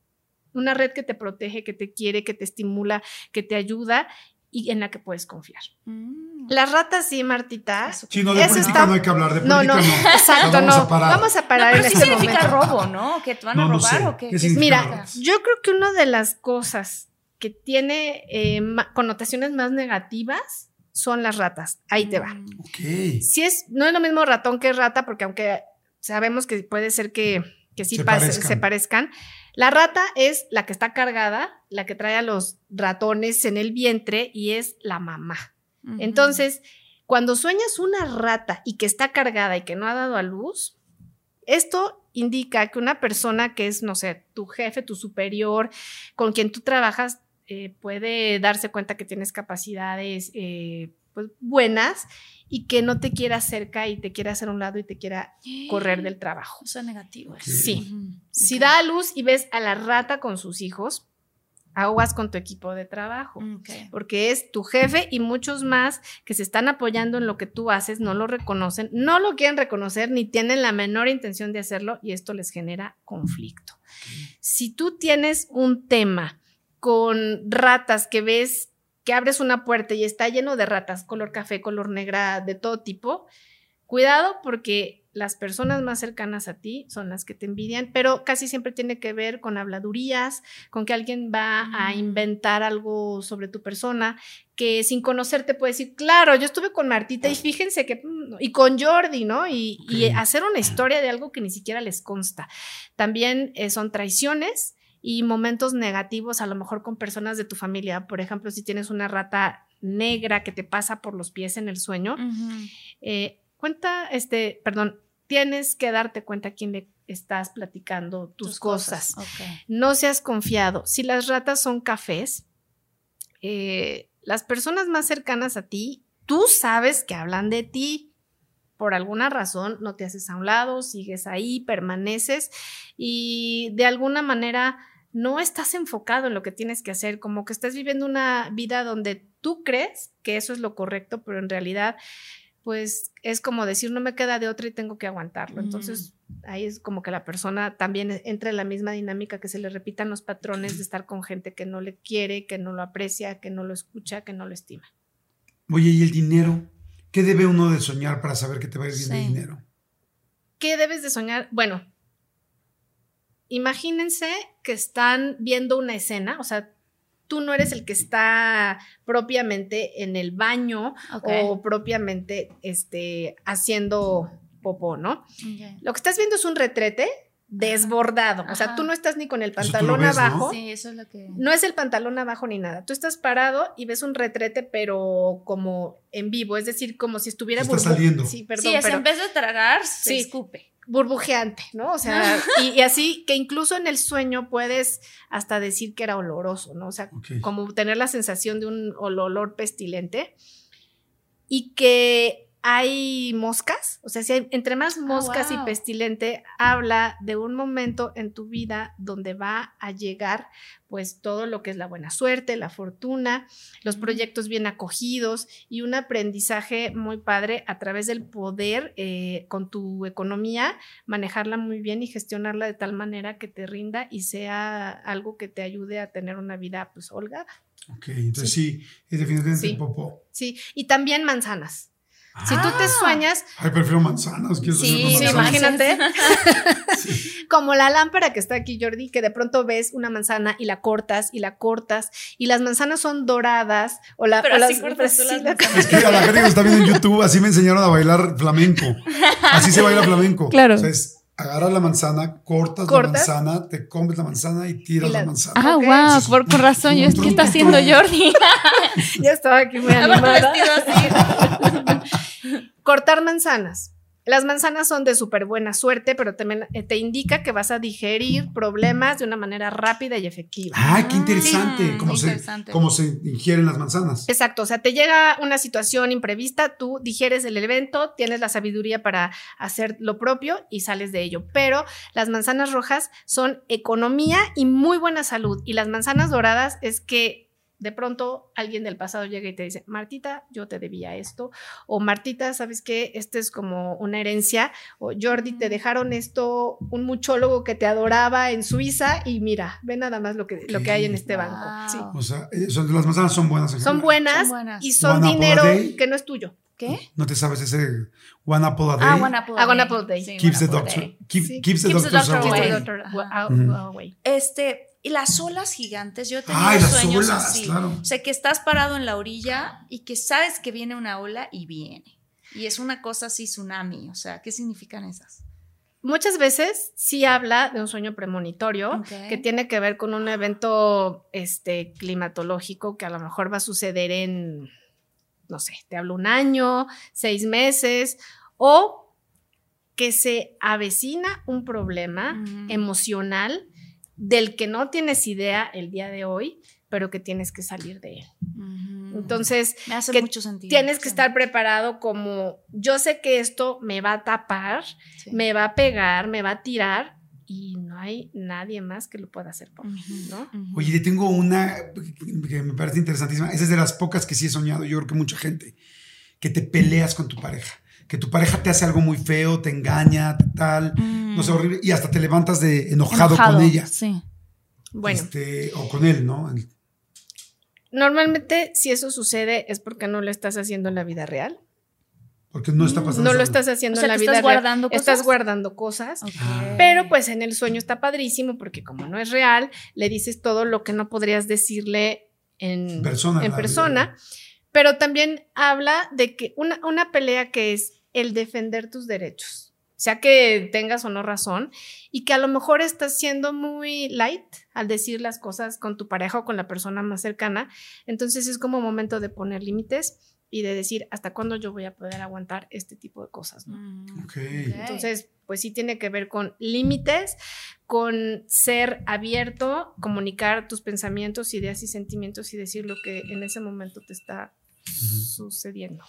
una red que te protege, que te quiere, que te estimula, que te ayuda y en la que puedes confiar. Mm. Las ratas sí, Martita. Sí, no, de eso política está... no hay que hablar, de política no. No, no, no. Exacto, vamos no. A parar. Vamos a parar no, en este sí momento. ¿Qué significa robo, no? ¿Que te van no, a no robar sé. o qué? ¿Qué Mira, robar? Yo creo que una de las cosas que tiene eh, ma- connotaciones más negativas son las ratas. Ahí mm. te va. Okay. Si es, no es lo mismo ratón que rata, porque aunque sabemos que puede ser que, que sí se, pase, parezcan. se parezcan, la rata es la que está cargada, la que trae a los ratones en el vientre y es la mamá. Uh-huh. Entonces, cuando sueñas una rata y que está cargada y que no ha dado a luz, esto indica que una persona que es, no sé, tu jefe, tu superior, con quien tú trabajas, eh, puede darse cuenta que tienes capacidades eh, pues, buenas y que no te quiera cerca y te quiera hacer a un lado y te quiera correr del trabajo. Eso es negativo. Okay. Sí. Uh-huh. Si okay. da a luz y ves a la rata con sus hijos, aguas con tu equipo de trabajo, okay. porque es tu jefe y muchos más que se están apoyando en lo que tú haces, no lo reconocen, no lo quieren reconocer ni tienen la menor intención de hacerlo y esto les genera conflicto. Okay. Si tú tienes un tema con ratas que ves que abres una puerta y está lleno de ratas, color café, color negra, de todo tipo, cuidado porque las personas más cercanas a ti son las que te envidian, pero casi siempre tiene que ver con habladurías, con que alguien va mm. a inventar algo sobre tu persona, que sin conocerte puede decir, claro, yo estuve con Martita y fíjense que, y con Jordi, ¿no? Y, okay. y hacer una historia de algo que ni siquiera les consta. También eh, son traiciones y momentos negativos, a lo mejor con personas de tu familia. Por ejemplo, si tienes una rata negra que te pasa por los pies en el sueño, uh-huh. eh, cuenta, este, perdón, tienes que darte cuenta a quién le estás platicando tus, tus cosas. cosas. Okay. No seas confiado. Si las ratas son cafés, eh, las personas más cercanas a ti, tú sabes que hablan de ti. Por alguna razón no te haces a un lado, sigues ahí, permaneces y de alguna manera no estás enfocado en lo que tienes que hacer, como que estás viviendo una vida donde tú crees que eso es lo correcto, pero en realidad pues es como decir no me queda de otra y tengo que aguantarlo. Entonces mm. ahí es como que la persona también entra en la misma dinámica, que se le repitan los patrones de estar con gente que no le quiere, que no lo aprecia, que no lo escucha, que no lo estima. Oye, ¿y el dinero? ¿Qué debe uno de soñar para saber que te va a ir bien sí. de dinero? ¿Qué debes de soñar? Bueno, imagínense que están viendo una escena, o sea, tú no eres el que está propiamente en el baño okay. o propiamente este, haciendo popó, ¿no? Okay. Lo que estás viendo es un retrete desbordado, Ajá. o sea, tú no estás ni con el pantalón ves, abajo, ¿no? Sí, eso es lo que... no es el pantalón abajo ni nada, tú estás parado y ves un retrete pero como en vivo, es decir, como si estuviera burbu- saliendo. Sí, perdón, sí, es pero... en vez de tragar, se sí, escupe. Burbujeante, ¿no? O sea, y, y así que incluso en el sueño puedes hasta decir que era oloroso, ¿no? O sea, okay. como tener la sensación de un olor pestilente y que hay moscas, o sea, si hay, entre más moscas oh, wow. y pestilente, habla de un momento en tu vida donde va a llegar pues todo lo que es la buena suerte, la fortuna, los proyectos bien acogidos y un aprendizaje muy padre a través del poder eh, con tu economía, manejarla muy bien y gestionarla de tal manera que te rinda y sea algo que te ayude a tener una vida pues holgada. Ok, entonces sí, sí es definitivamente sí. popó. Sí, y también manzanas. Si tú te sueñas... Ay, prefiero manzanas. Quiero sí, manzanas. imagínate. sí. Como la lámpara que está aquí, Jordi, que de pronto ves una manzana y la cortas y la cortas y las manzanas son doradas. O la, pero o así las, cortas tú las manzanas. Es que a la gente que nos está viendo en YouTube, así me enseñaron a bailar flamenco. Así se baila flamenco. Claro. O sea, es agarras la manzana, cortas, cortas la manzana, te comes la manzana y tiras y la... la manzana. Ah, okay. wow, por, con razón. Yo es que está haciendo Jordi. Ya estaba aquí muy animada. Cortar manzanas. Las manzanas son de súper buena suerte, pero también te indica que vas a digerir problemas de una manera rápida y efectiva. ¡Ay, qué interesante! Sí, ¿Cómo, interesante. Se, ¿Cómo se ingieren las manzanas? Exacto, o sea, te llega una situación imprevista, tú digieres el evento, tienes la sabiduría para hacer lo propio y sales de ello. Pero las manzanas rojas son economía y muy buena salud. Y las manzanas doradas es que de pronto alguien del pasado llega y te dice, Martita, yo te debía esto, o Martita, ¿sabes qué? Esto es como una herencia, o Jordi, te dejaron esto, un muchólogo que te adoraba en Suiza y mira, ve nada más lo que, lo que hay en este wow. banco. Sí. O sea, son, las manzanas son buenas. Son buenas, son buenas y son one dinero que no es tuyo. ¿Qué? ¿No te sabes ese one apple a day? Ah, one apple a day. Ah, one apple a day. Sí, keeps, the doctor, day. Keep, sí. keeps the keeps doctor, the doctor away. away. Wow, mm-hmm. away. Este... Y las olas gigantes, yo he tenido Ay, sueños olas, así. Claro. O sea, que estás parado en la orilla y que sabes que viene una ola y viene. Y es una cosa así, tsunami. O sea, ¿qué significan esas? Muchas veces sí habla de un sueño premonitorio okay. que tiene que ver con un evento este, climatológico que a lo mejor va a suceder en, no sé, te hablo un año, seis meses, o que se avecina un problema mm. emocional del que no tienes idea el día de hoy, pero que tienes que salir de él. Uh-huh. Entonces, me hace que mucho sentido. Tienes sí. que estar preparado como, yo sé que esto me va a tapar, sí. me va a pegar, me va a tirar, y no hay nadie más que lo pueda hacer por mí, ¿no? Uh-huh. Oye, te tengo una que me parece interesantísima. Esa es de las pocas que sí he soñado, yo creo que mucha gente, que te peleas con tu pareja. Que tu pareja te hace algo muy feo, te engaña, tal, mm. no sé, horrible, y hasta te levantas de enojado, enojado con ella. Sí. Bueno. Este, o con él, ¿no? Normalmente, si eso sucede, es porque no lo estás haciendo en la vida real. Porque no está pasando. No lo estás haciendo o sea, en la vida estás real. Guardando cosas? Estás guardando cosas. Okay. Pero pues en el sueño está padrísimo porque como no es real, le dices todo lo que no podrías decirle en persona. En persona. Pero también habla de que una, una pelea que es el defender tus derechos. sea que tengas o no razón, y que a lo mejor estás siendo muy light al decir las cosas con tu pareja o con la persona más cercana. Entonces es como momento de poner límites y de decir hasta cuándo yo voy a poder aguantar este tipo de cosas, ¿no? Okay. Entonces, pues sí tiene que ver con límites, con ser abierto, comunicar tus pensamientos, ideas y sentimientos y decir lo que en ese momento te está uh-huh. sucediendo.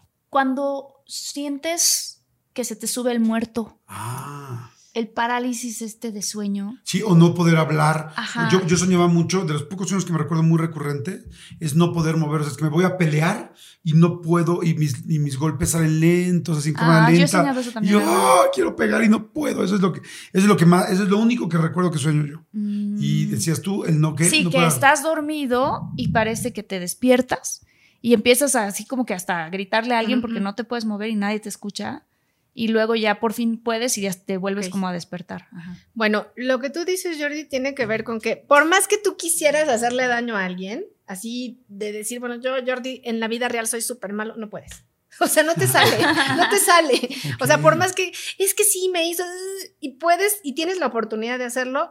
Cuando sientes que se te sube el muerto, ah. el parálisis este de sueño. Sí, o no poder hablar. Ajá. Yo, yo soñaba mucho, de los pocos sueños que me recuerdo muy recurrente, es no poder mover, o sea, es que me voy a pelear y no puedo, y mis, y mis golpes salen lentos, así como ah, lenta. Yo he soñado eso también. Y yo, oh, quiero pegar y no puedo. Eso es lo que, eso es lo que más, eso es lo único que recuerdo que sueño yo. Mm. Y decías tú, el no que. Sí, no que pueda... estás dormido y parece que te despiertas y empiezas a, así como que hasta a gritarle a alguien uh-huh. porque no te puedes mover y nadie te escucha. Y luego ya por fin puedes y ya te vuelves okay. como a despertar. Ajá. Bueno, lo que tú dices, Jordi, tiene que ver con que por más que tú quisieras hacerle daño a alguien, así de decir, bueno, yo, Jordi, en la vida real soy súper malo, no puedes. O sea, no te sale, no te sale. Okay. O sea, por más que, es que sí me hizo, y puedes, y tienes la oportunidad de hacerlo,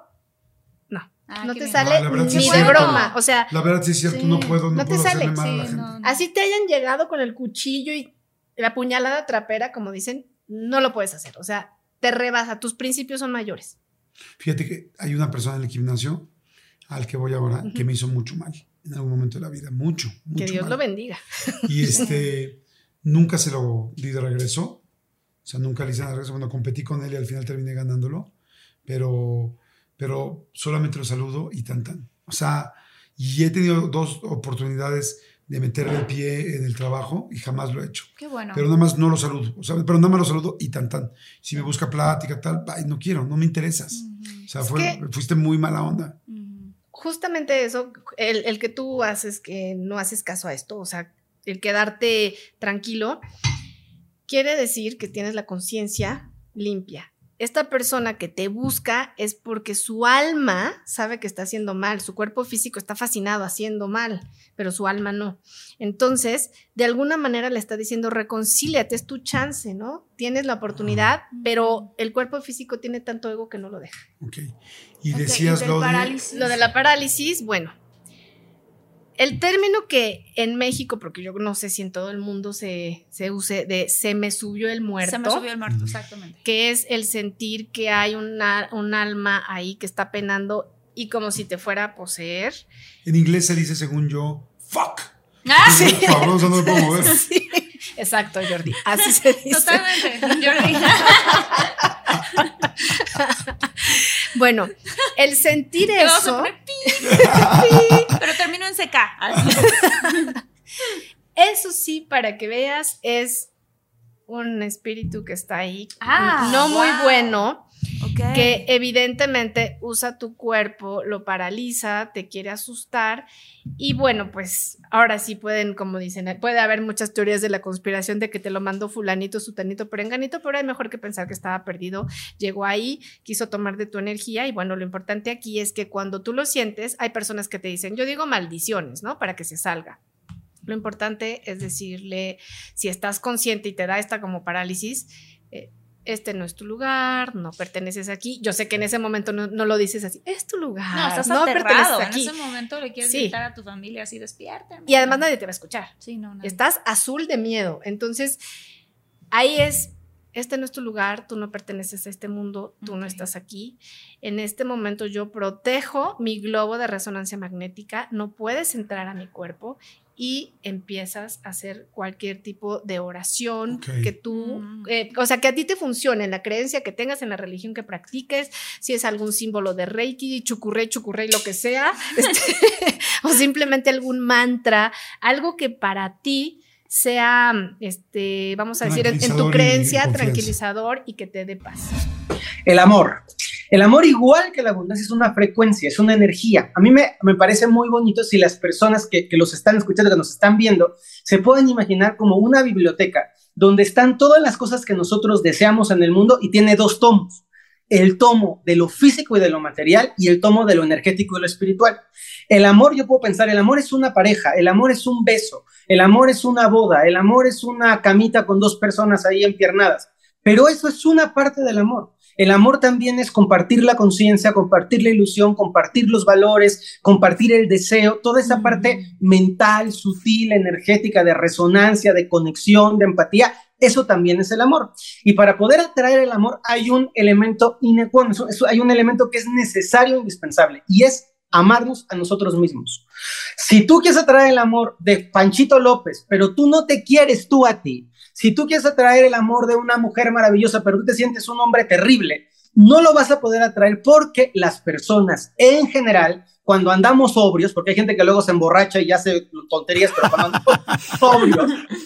no. Ah, no te bien. sale no, ni sí de cierto. broma. O sea, la verdad sí es cierto, sí. no puedo, no, no puedo te sale. hacerle mal Sí, a la gente. no, no. Así te hayan llegado con el cuchillo y la puñalada trapera, como dicen, no lo puedes hacer, o sea, te rebasa, tus principios son mayores. Fíjate que hay una persona en el gimnasio al que voy ahora uh-huh. que me hizo mucho mal en algún momento de la vida, mucho, mucho Que Dios mal. lo bendiga. Y este, nunca se lo di de regreso, o sea, nunca le hice de regreso, bueno, competí con él y al final terminé ganándolo, pero, pero solamente lo saludo y tan tan. O sea, y he tenido dos oportunidades de meterle el pie en el trabajo y jamás lo he hecho. Qué bueno. Pero nada más no lo saludo, o sea, pero nada más lo saludo y tan tan. Si me busca plática, tal, ay, no quiero, no me interesas. Uh-huh. O sea, fue, que, fuiste muy mala onda. Uh-huh. Justamente eso, el, el que tú haces, que no haces caso a esto, o sea, el quedarte tranquilo, quiere decir que tienes la conciencia limpia. Esta persona que te busca es porque su alma sabe que está haciendo mal, su cuerpo físico está fascinado haciendo mal, pero su alma no. Entonces, de alguna manera le está diciendo, reconcíliate, es tu chance, ¿no? Tienes la oportunidad, pero el cuerpo físico tiene tanto ego que no lo deja. Ok. Y decías okay, y lo de... Parálisis. Lo de la parálisis, bueno. El término que en México, porque yo no sé si en todo el mundo se, se use, de se me subió el muerto. Se me subió el muerto, exactamente. Que es el sentir que hay una, un alma ahí que está penando y como si te fuera a poseer. En inglés se dice, según yo, fuck. Ah, sí. Cabrón, no me puedo mover. Sí. Exacto, Jordi. Así se dice. Totalmente, Jordi. Bueno, el sentir eso. Pero termino en C K. Eso sí, para que veas, es un espíritu que está ahí, ah, no wow. muy bueno, okay. que evidentemente usa tu cuerpo, lo paraliza, te quiere asustar y bueno, pues ahora sí pueden, como dicen, puede haber muchas teorías de la conspiración de que te lo mandó fulanito, sutanito, perenganito, pero hay mejor que pensar que estaba perdido, llegó ahí, quiso tomar de tu energía y bueno, lo importante aquí es que cuando tú lo sientes, hay personas que te dicen, yo digo maldiciones, ¿no? Para que se salga. Lo importante es decirle, si estás consciente y te da esta como parálisis, eh, este no es tu lugar, no perteneces aquí. Yo sé que en ese momento no, no lo dices así, es tu lugar. No, estás no aterrado. Aquí. En ese momento le quieres sí. gritar a tu familia así, despierta. Y además nadie te va a escuchar. Sí, no, no. Estás azul de miedo. Entonces, ahí es, este no es tu lugar, tú no perteneces a este mundo, tú okay. no estás aquí. En este momento yo protejo mi globo de resonancia magnética, no puedes entrar a mi cuerpo y empiezas a hacer cualquier tipo de oración okay. que tú, mm. eh, o sea, que a ti te funcione, en la creencia que tengas, en la religión que practiques, si es algún símbolo de Reiki, chucurrey, chucurrey, lo que sea, este, o simplemente algún mantra, algo que para ti sea, este, vamos a decir, en, en tu creencia, y tranquilizador y que te dé paz. El amor. El amor, igual que la abundancia, es una frecuencia, es una energía. A mí me, me parece muy bonito si las personas que, que los están escuchando, que nos están viendo, se pueden imaginar como una biblioteca donde están todas las cosas que nosotros deseamos en el mundo y tiene dos tomos. El tomo de lo físico y de lo material y el tomo de lo energético y lo espiritual. El amor, yo puedo pensar, el amor es una pareja, el amor es un beso, el amor es una boda, el amor es una camita con dos personas ahí empiernadas. Pero eso es una parte del amor. El amor también es compartir la conciencia, compartir la ilusión, compartir los valores, compartir el deseo, toda esa parte mental, sutil, energética, de resonancia, de conexión, de empatía. Eso también es el amor. Y para poder atraer el amor hay un elemento inecuánime, hay un elemento que es necesario, indispensable, y es amarnos a nosotros mismos. Si tú quieres atraer el amor de Panchito López, pero tú no te quieres tú a ti, si tú quieres atraer el amor de una mujer maravillosa, pero tú te sientes un hombre terrible, no lo vas a poder atraer, porque las personas en general, cuando andamos sobrios, porque hay gente que luego se emborracha y hace tonterías, pero cuando andamos sobrios,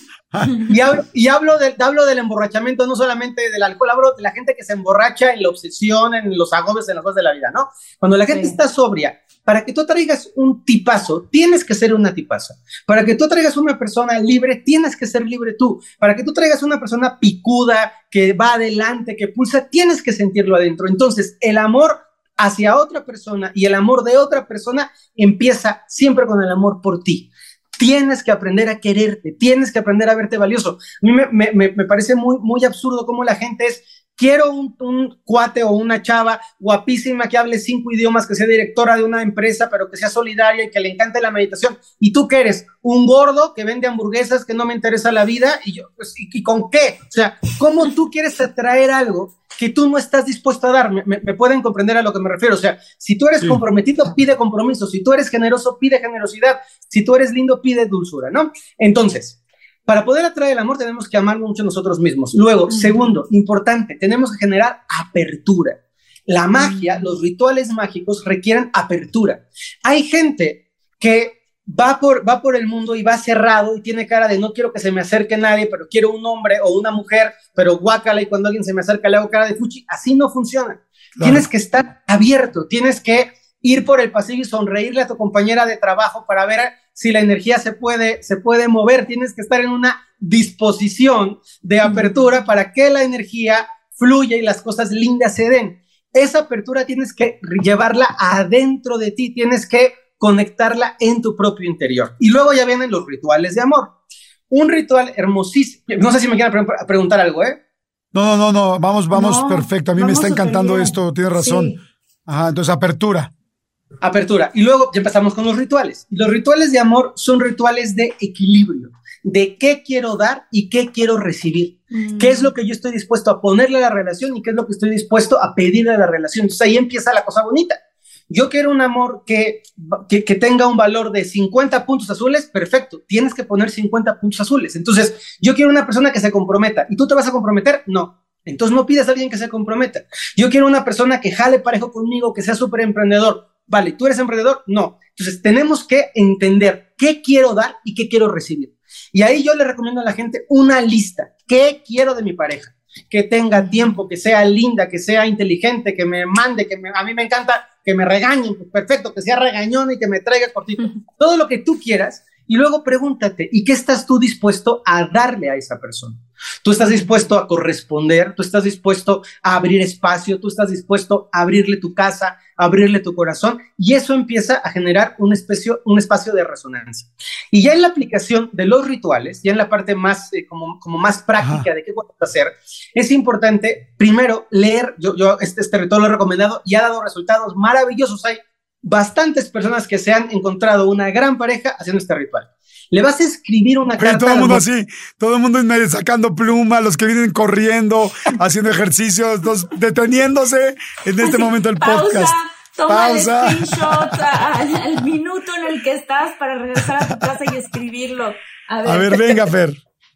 y, hablo, y hablo, de, hablo del emborrachamiento, no solamente del alcohol, hablo de la gente que se emborracha en la obsesión, en los agobios, en las cosas de la vida, ¿no? Cuando la gente sí. está sobria, para que tú traigas un tipazo, tienes que ser una tipaza. Para que tú traigas una persona libre, tienes que ser libre tú. Para que tú traigas una persona picuda, que va adelante, que pulsa, tienes que sentirlo adentro. Entonces, el amor hacia otra persona y el amor de otra persona empieza siempre con el amor por ti. Tienes que aprender a quererte, tienes que aprender a verte valioso. A mí me, me, me parece muy, muy absurdo cómo la gente es... Quiero un, un cuate o una chava guapísima que hable cinco idiomas, que sea directora de una empresa, pero que sea solidaria y que le encante la meditación. ¿Y tú qué eres? Un gordo que vende hamburguesas, que no me interesa la vida. ¿Y yo, pues, ¿y, y con qué? O sea, ¿cómo tú quieres atraer algo que tú no estás dispuesto a dar? Me, me, me pueden comprender a lo que me refiero. O sea, si tú eres sí. comprometido, pide compromiso. Si tú eres generoso, pide generosidad. Si tú eres lindo, pide dulzura, ¿no? Entonces... para poder atraer el amor tenemos que amarnos mucho nosotros mismos. Luego, uh-huh. segundo, importante, tenemos que generar apertura. La magia, uh-huh. los rituales mágicos requieren apertura. Hay gente que va por, va por el mundo y va cerrado y tiene cara de no quiero que se me acerque nadie, pero quiero un hombre o una mujer, pero guácala, y cuando alguien se me acerca le hago cara de fuchi. Así no funciona. Claro. Tienes que estar abierto, tienes que ir por el pasillo y sonreírle a tu compañera de trabajo para ver si la energía se puede, se puede mover. Tienes que estar en una disposición de apertura para que la energía fluya y las cosas lindas se den. Esa apertura tienes que llevarla adentro de ti, tienes que conectarla en tu propio interior. Y luego ya vienen los rituales de amor. Un ritual hermosísimo. No sé si me quieren pre- preguntar algo, ¿eh? No, no, no, no. Vamos, vamos, no, perfecto. A mí me está encantando esto, tienes razón. Sí. Ajá, entonces apertura. Apertura. Y luego ya empezamos con los rituales. Y los rituales de amor son rituales de equilibrio, de qué quiero dar y qué quiero recibir. Mm. ¿Qué es lo que yo estoy dispuesto a ponerle a la relación y qué es lo que estoy dispuesto a pedirle a la relación? Entonces ahí empieza la cosa bonita. Yo quiero un amor que, que, que tenga un valor de cincuenta puntos azules, perfecto, tienes que poner cincuenta puntos azules. Entonces, yo quiero una persona que se comprometa. ¿Y tú te vas a comprometer? No. Entonces no pidas a alguien que se comprometa. Yo quiero una persona que jale parejo conmigo, que sea súper emprendedor. Vale, ¿tú eres emprendedor? No. Entonces tenemos que entender qué quiero dar y qué quiero recibir. Y ahí yo le recomiendo a la gente una lista. ¿Qué quiero de mi pareja? Que tenga tiempo, que sea linda, que sea inteligente, que me mande, que me, a mí me encanta que me regañen, pues perfecto, que sea regañona y que me traiga cortito. Todo lo que tú quieras. Y luego pregúntate, ¿y qué estás tú dispuesto a darle a esa persona? Tú estás dispuesto a corresponder, tú estás dispuesto a abrir espacio, tú estás dispuesto a abrirle tu casa, a abrirle tu corazón, y eso empieza a generar un espacio, un espacio de resonancia. Y ya en la aplicación de los rituales, ya en la parte más, eh, como, como más práctica Ajá. de qué puedes hacer, es importante, primero, leer. Yo, yo este, este ritual lo he recomendado y ha dado resultados maravillosos. Hay bastantes personas que se han encontrado una gran pareja haciendo este ritual. Le vas a escribir una Pero carta. Todo el mundo así, todo el mundo sacando pluma, los que vienen corriendo, haciendo ejercicios, los, deteniéndose en este momento del Pausa, podcast. Toma Pausa. el screenshot al, al minuto en el que estás para regresar a tu casa y escribirlo. A ver, a ver venga, Fer.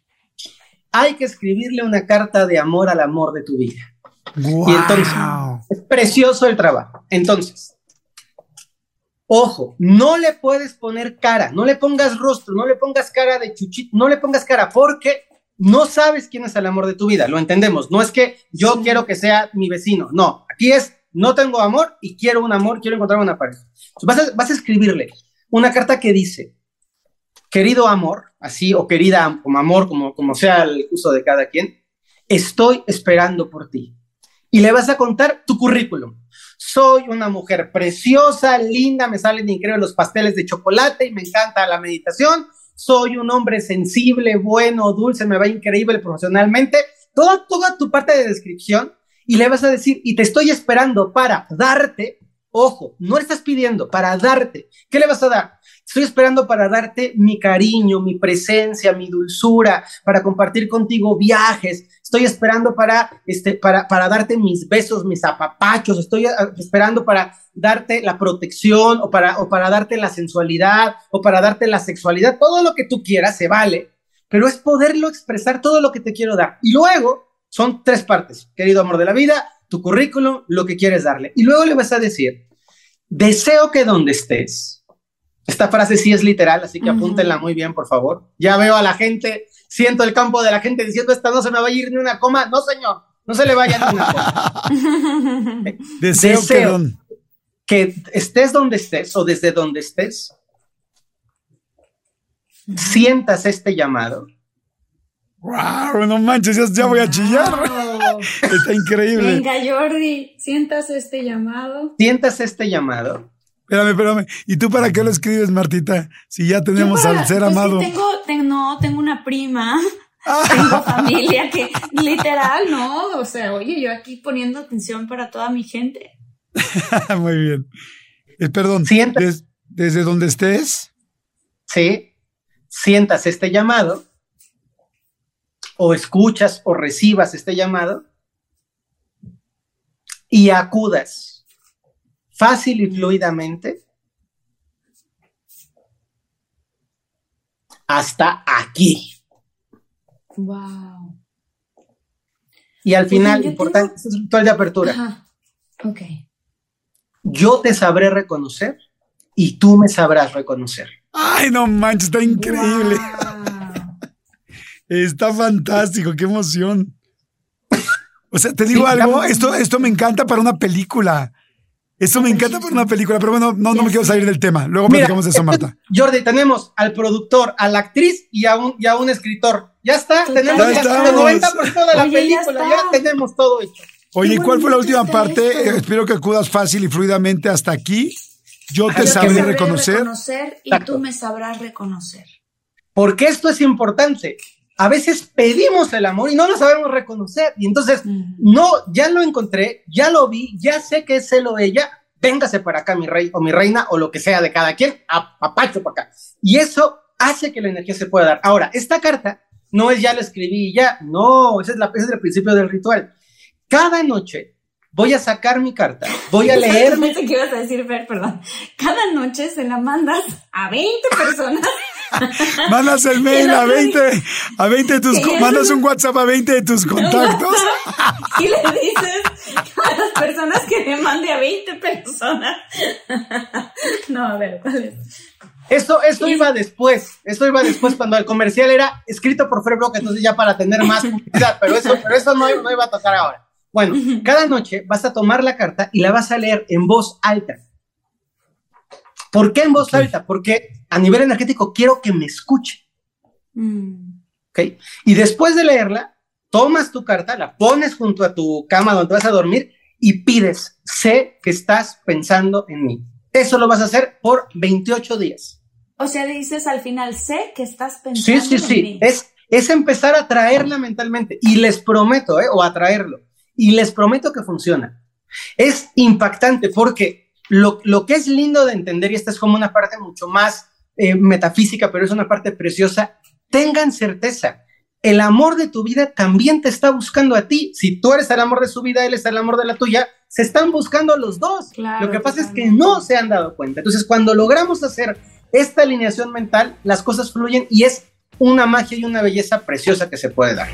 Hay que escribirle una carta de amor al amor de tu vida. Wow. Y entonces, es precioso el trabajo. Entonces, ojo, no le puedes poner cara, no le pongas rostro, no le pongas cara de chuchito, no le pongas cara porque no sabes quién es el amor de tu vida, lo entendemos. No es que yo sí. quiero que sea mi vecino, no, aquí es no tengo amor y quiero un amor, quiero encontrar una pareja. Vas a, vas a escribirle una carta que dice, querido amor, así, o querida como amor, como, como sea el uso de cada quien, estoy esperando por ti. Y le vas a contar tu currículum. Soy una mujer preciosa, linda, me salen increíbles los pasteles de chocolate y me encanta la meditación. Soy un hombre sensible, bueno, dulce, me va increíble profesionalmente. toda, toda tu parte de descripción y le vas a decir, y te estoy esperando para darte, ojo, no le estás pidiendo, para darte. ¿Qué le vas a dar? Estoy esperando para darte mi cariño, mi presencia, mi dulzura, para compartir contigo viajes. Estoy esperando para, este, para, para darte mis besos, mis apapachos. Estoy a, esperando para darte la protección o para, o para darte la sensualidad o para darte la sexualidad. Todo lo que tú quieras se vale, pero es poderlo expresar todo lo que te quiero dar. Y luego son tres partes. Querido amor de la vida, tu currículum, lo que quieres darle. Y luego le vas a decir, deseo que donde estés. Esta frase sí es literal, así que uh-huh. apúntenla muy bien, por favor. Ya veo a la gente, siento el campo de la gente diciendo, esta no se me va a ir ni una coma. No, señor, no se le vaya ni una coma. Deseo, Deseo que, que estés donde estés o desde donde estés, uh-huh. sientas este llamado. ¡Wow! No manches, ya, ya voy a chillar. Wow. Está increíble. Venga, Jordi, sientas este llamado. Sientas este llamado. Espérame, espérame. ¿Y tú para qué lo escribes, Martita? Si ya tenemos para, al ser pues amado. Sí tengo, tengo, no, tengo una prima. Ah. Tengo familia que, literal, no. O sea, oye, yo aquí poniendo atención para toda mi gente. Muy bien. Eh, perdón. Des, ¿Desde donde estés? Sí. Sientas este llamado. O escuchas o recibas este llamado. Y acudas. Fácil y fluidamente hasta aquí. Wow. Y al final, importante, este es un ritual de apertura. Ajá. Ok. Yo te sabré reconocer y tú me sabrás reconocer. Ay, no manches, está increíble. Wow. Está fantástico, qué emoción. O sea, te digo sí, algo, esto, esto me encanta para una película. Eso me encanta para una película, pero bueno, no, no me quiero salir del tema. Luego Mira, platicamos de eso, Marta. Jordi, tenemos al productor, a la actriz y a un, y a un escritor. Ya está, tenemos ya el noventa por ciento de la Oye, película, ya, ya tenemos todo hecho. Oye, ¿cuál fue la última parte? Eh, espero que acudas fácil y fluidamente hasta aquí. Yo te sabré, sabré reconocer. reconocer y Exacto. Tú me sabrás reconocer. Porque esto es importante. A veces pedimos el amor y no lo sabemos reconocer. Y entonces, uh-huh. no, ya lo encontré, ya lo vi, ya sé que es él o ella. Véngase para acá, mi rey o mi reina, o lo que sea de cada quien, a papacho para acá. Y eso hace que la energía se pueda dar. Ahora, esta carta no es ya la escribí y ya. No, ese es, la, ese es el principio del ritual. Cada noche voy a sacar mi carta, voy a leer. No sé qué ibas a decir, Fer, perdón. Cada noche se la mandas a veinte personas. Mandas el mail a veinte, a veinte de tus, mandas un WhatsApp a veinte de tus contactos. Y le dices a las personas que le mande a veinte personas. No, a ver, ¿cuál es? Esto, esto y... iba después, esto iba después cuando el comercial era escrito por Fer Brock, entonces ya para tener más publicidad, pero eso, pero eso no, no iba a tocar ahora. Bueno, cada noche vas a tomar la carta y la vas a leer en voz alta. ¿Por qué en voz okay. alta? Porque a nivel energético quiero que me escuche. Mm. ¿Okay? Y después de leerla, tomas tu carta, la pones junto a tu cama donde vas a dormir y pides, sé que estás pensando en mí. Eso lo vas a hacer por veintiocho días. O sea, dices al final, sé que estás pensando sí, sí, en sí. mí. Es, es empezar a traerla mentalmente. Y les prometo, ¿eh? O atraerlo. Y les prometo que funciona. Es impactante porque lo, lo que es lindo de entender, y esta es como una parte mucho más eh, metafísica, pero es una parte preciosa, tengan certeza, el amor de tu vida también te está buscando a ti. Si tú eres el amor de su vida, él es el amor de la tuya, se están buscando los dos. Claro, lo que pasa totalmente. Es que no se han dado cuenta. Entonces, cuando logramos hacer esta alineación mental, las cosas fluyen y es una magia y una belleza preciosa que se puede dar.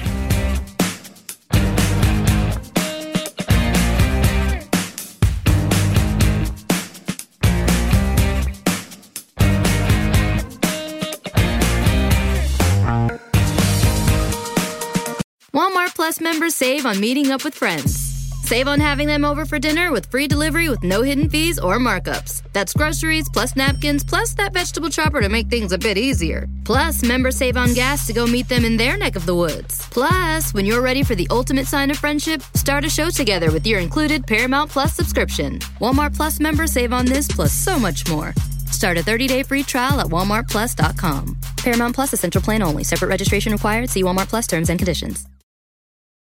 Walmart Plus members save on meeting up with friends. Save on having them over for dinner with free delivery with no hidden fees or markups. That's groceries, plus napkins, plus that vegetable chopper to make things a bit easier. Plus, members save on gas to go meet them in their neck of the woods. Plus, when you're ready for the ultimate sign of friendship, start a show together with your included Paramount Plus subscription. Walmart Plus members save on this plus so much more. Start a thirty-day free trial at walmart plus dot com. Paramount Plus Essential Plan only. Separate registration required. See Walmart Plus terms and conditions.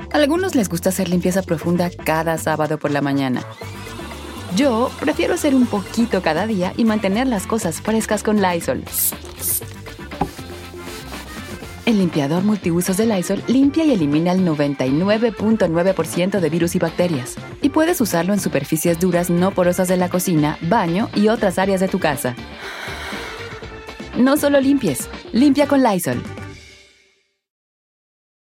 A algunos les gusta hacer limpieza profunda cada sábado por la mañana. Yo prefiero hacer un poquito cada día y mantener las cosas frescas con Lysol. El limpiador multiusos de Lysol limpia y elimina el noventa y nueve punto nueve por ciento de virus y bacterias. Y puedes usarlo en superficies duras no porosas de la cocina, baño y otras áreas de tu casa. No solo limpies, limpia con Lysol.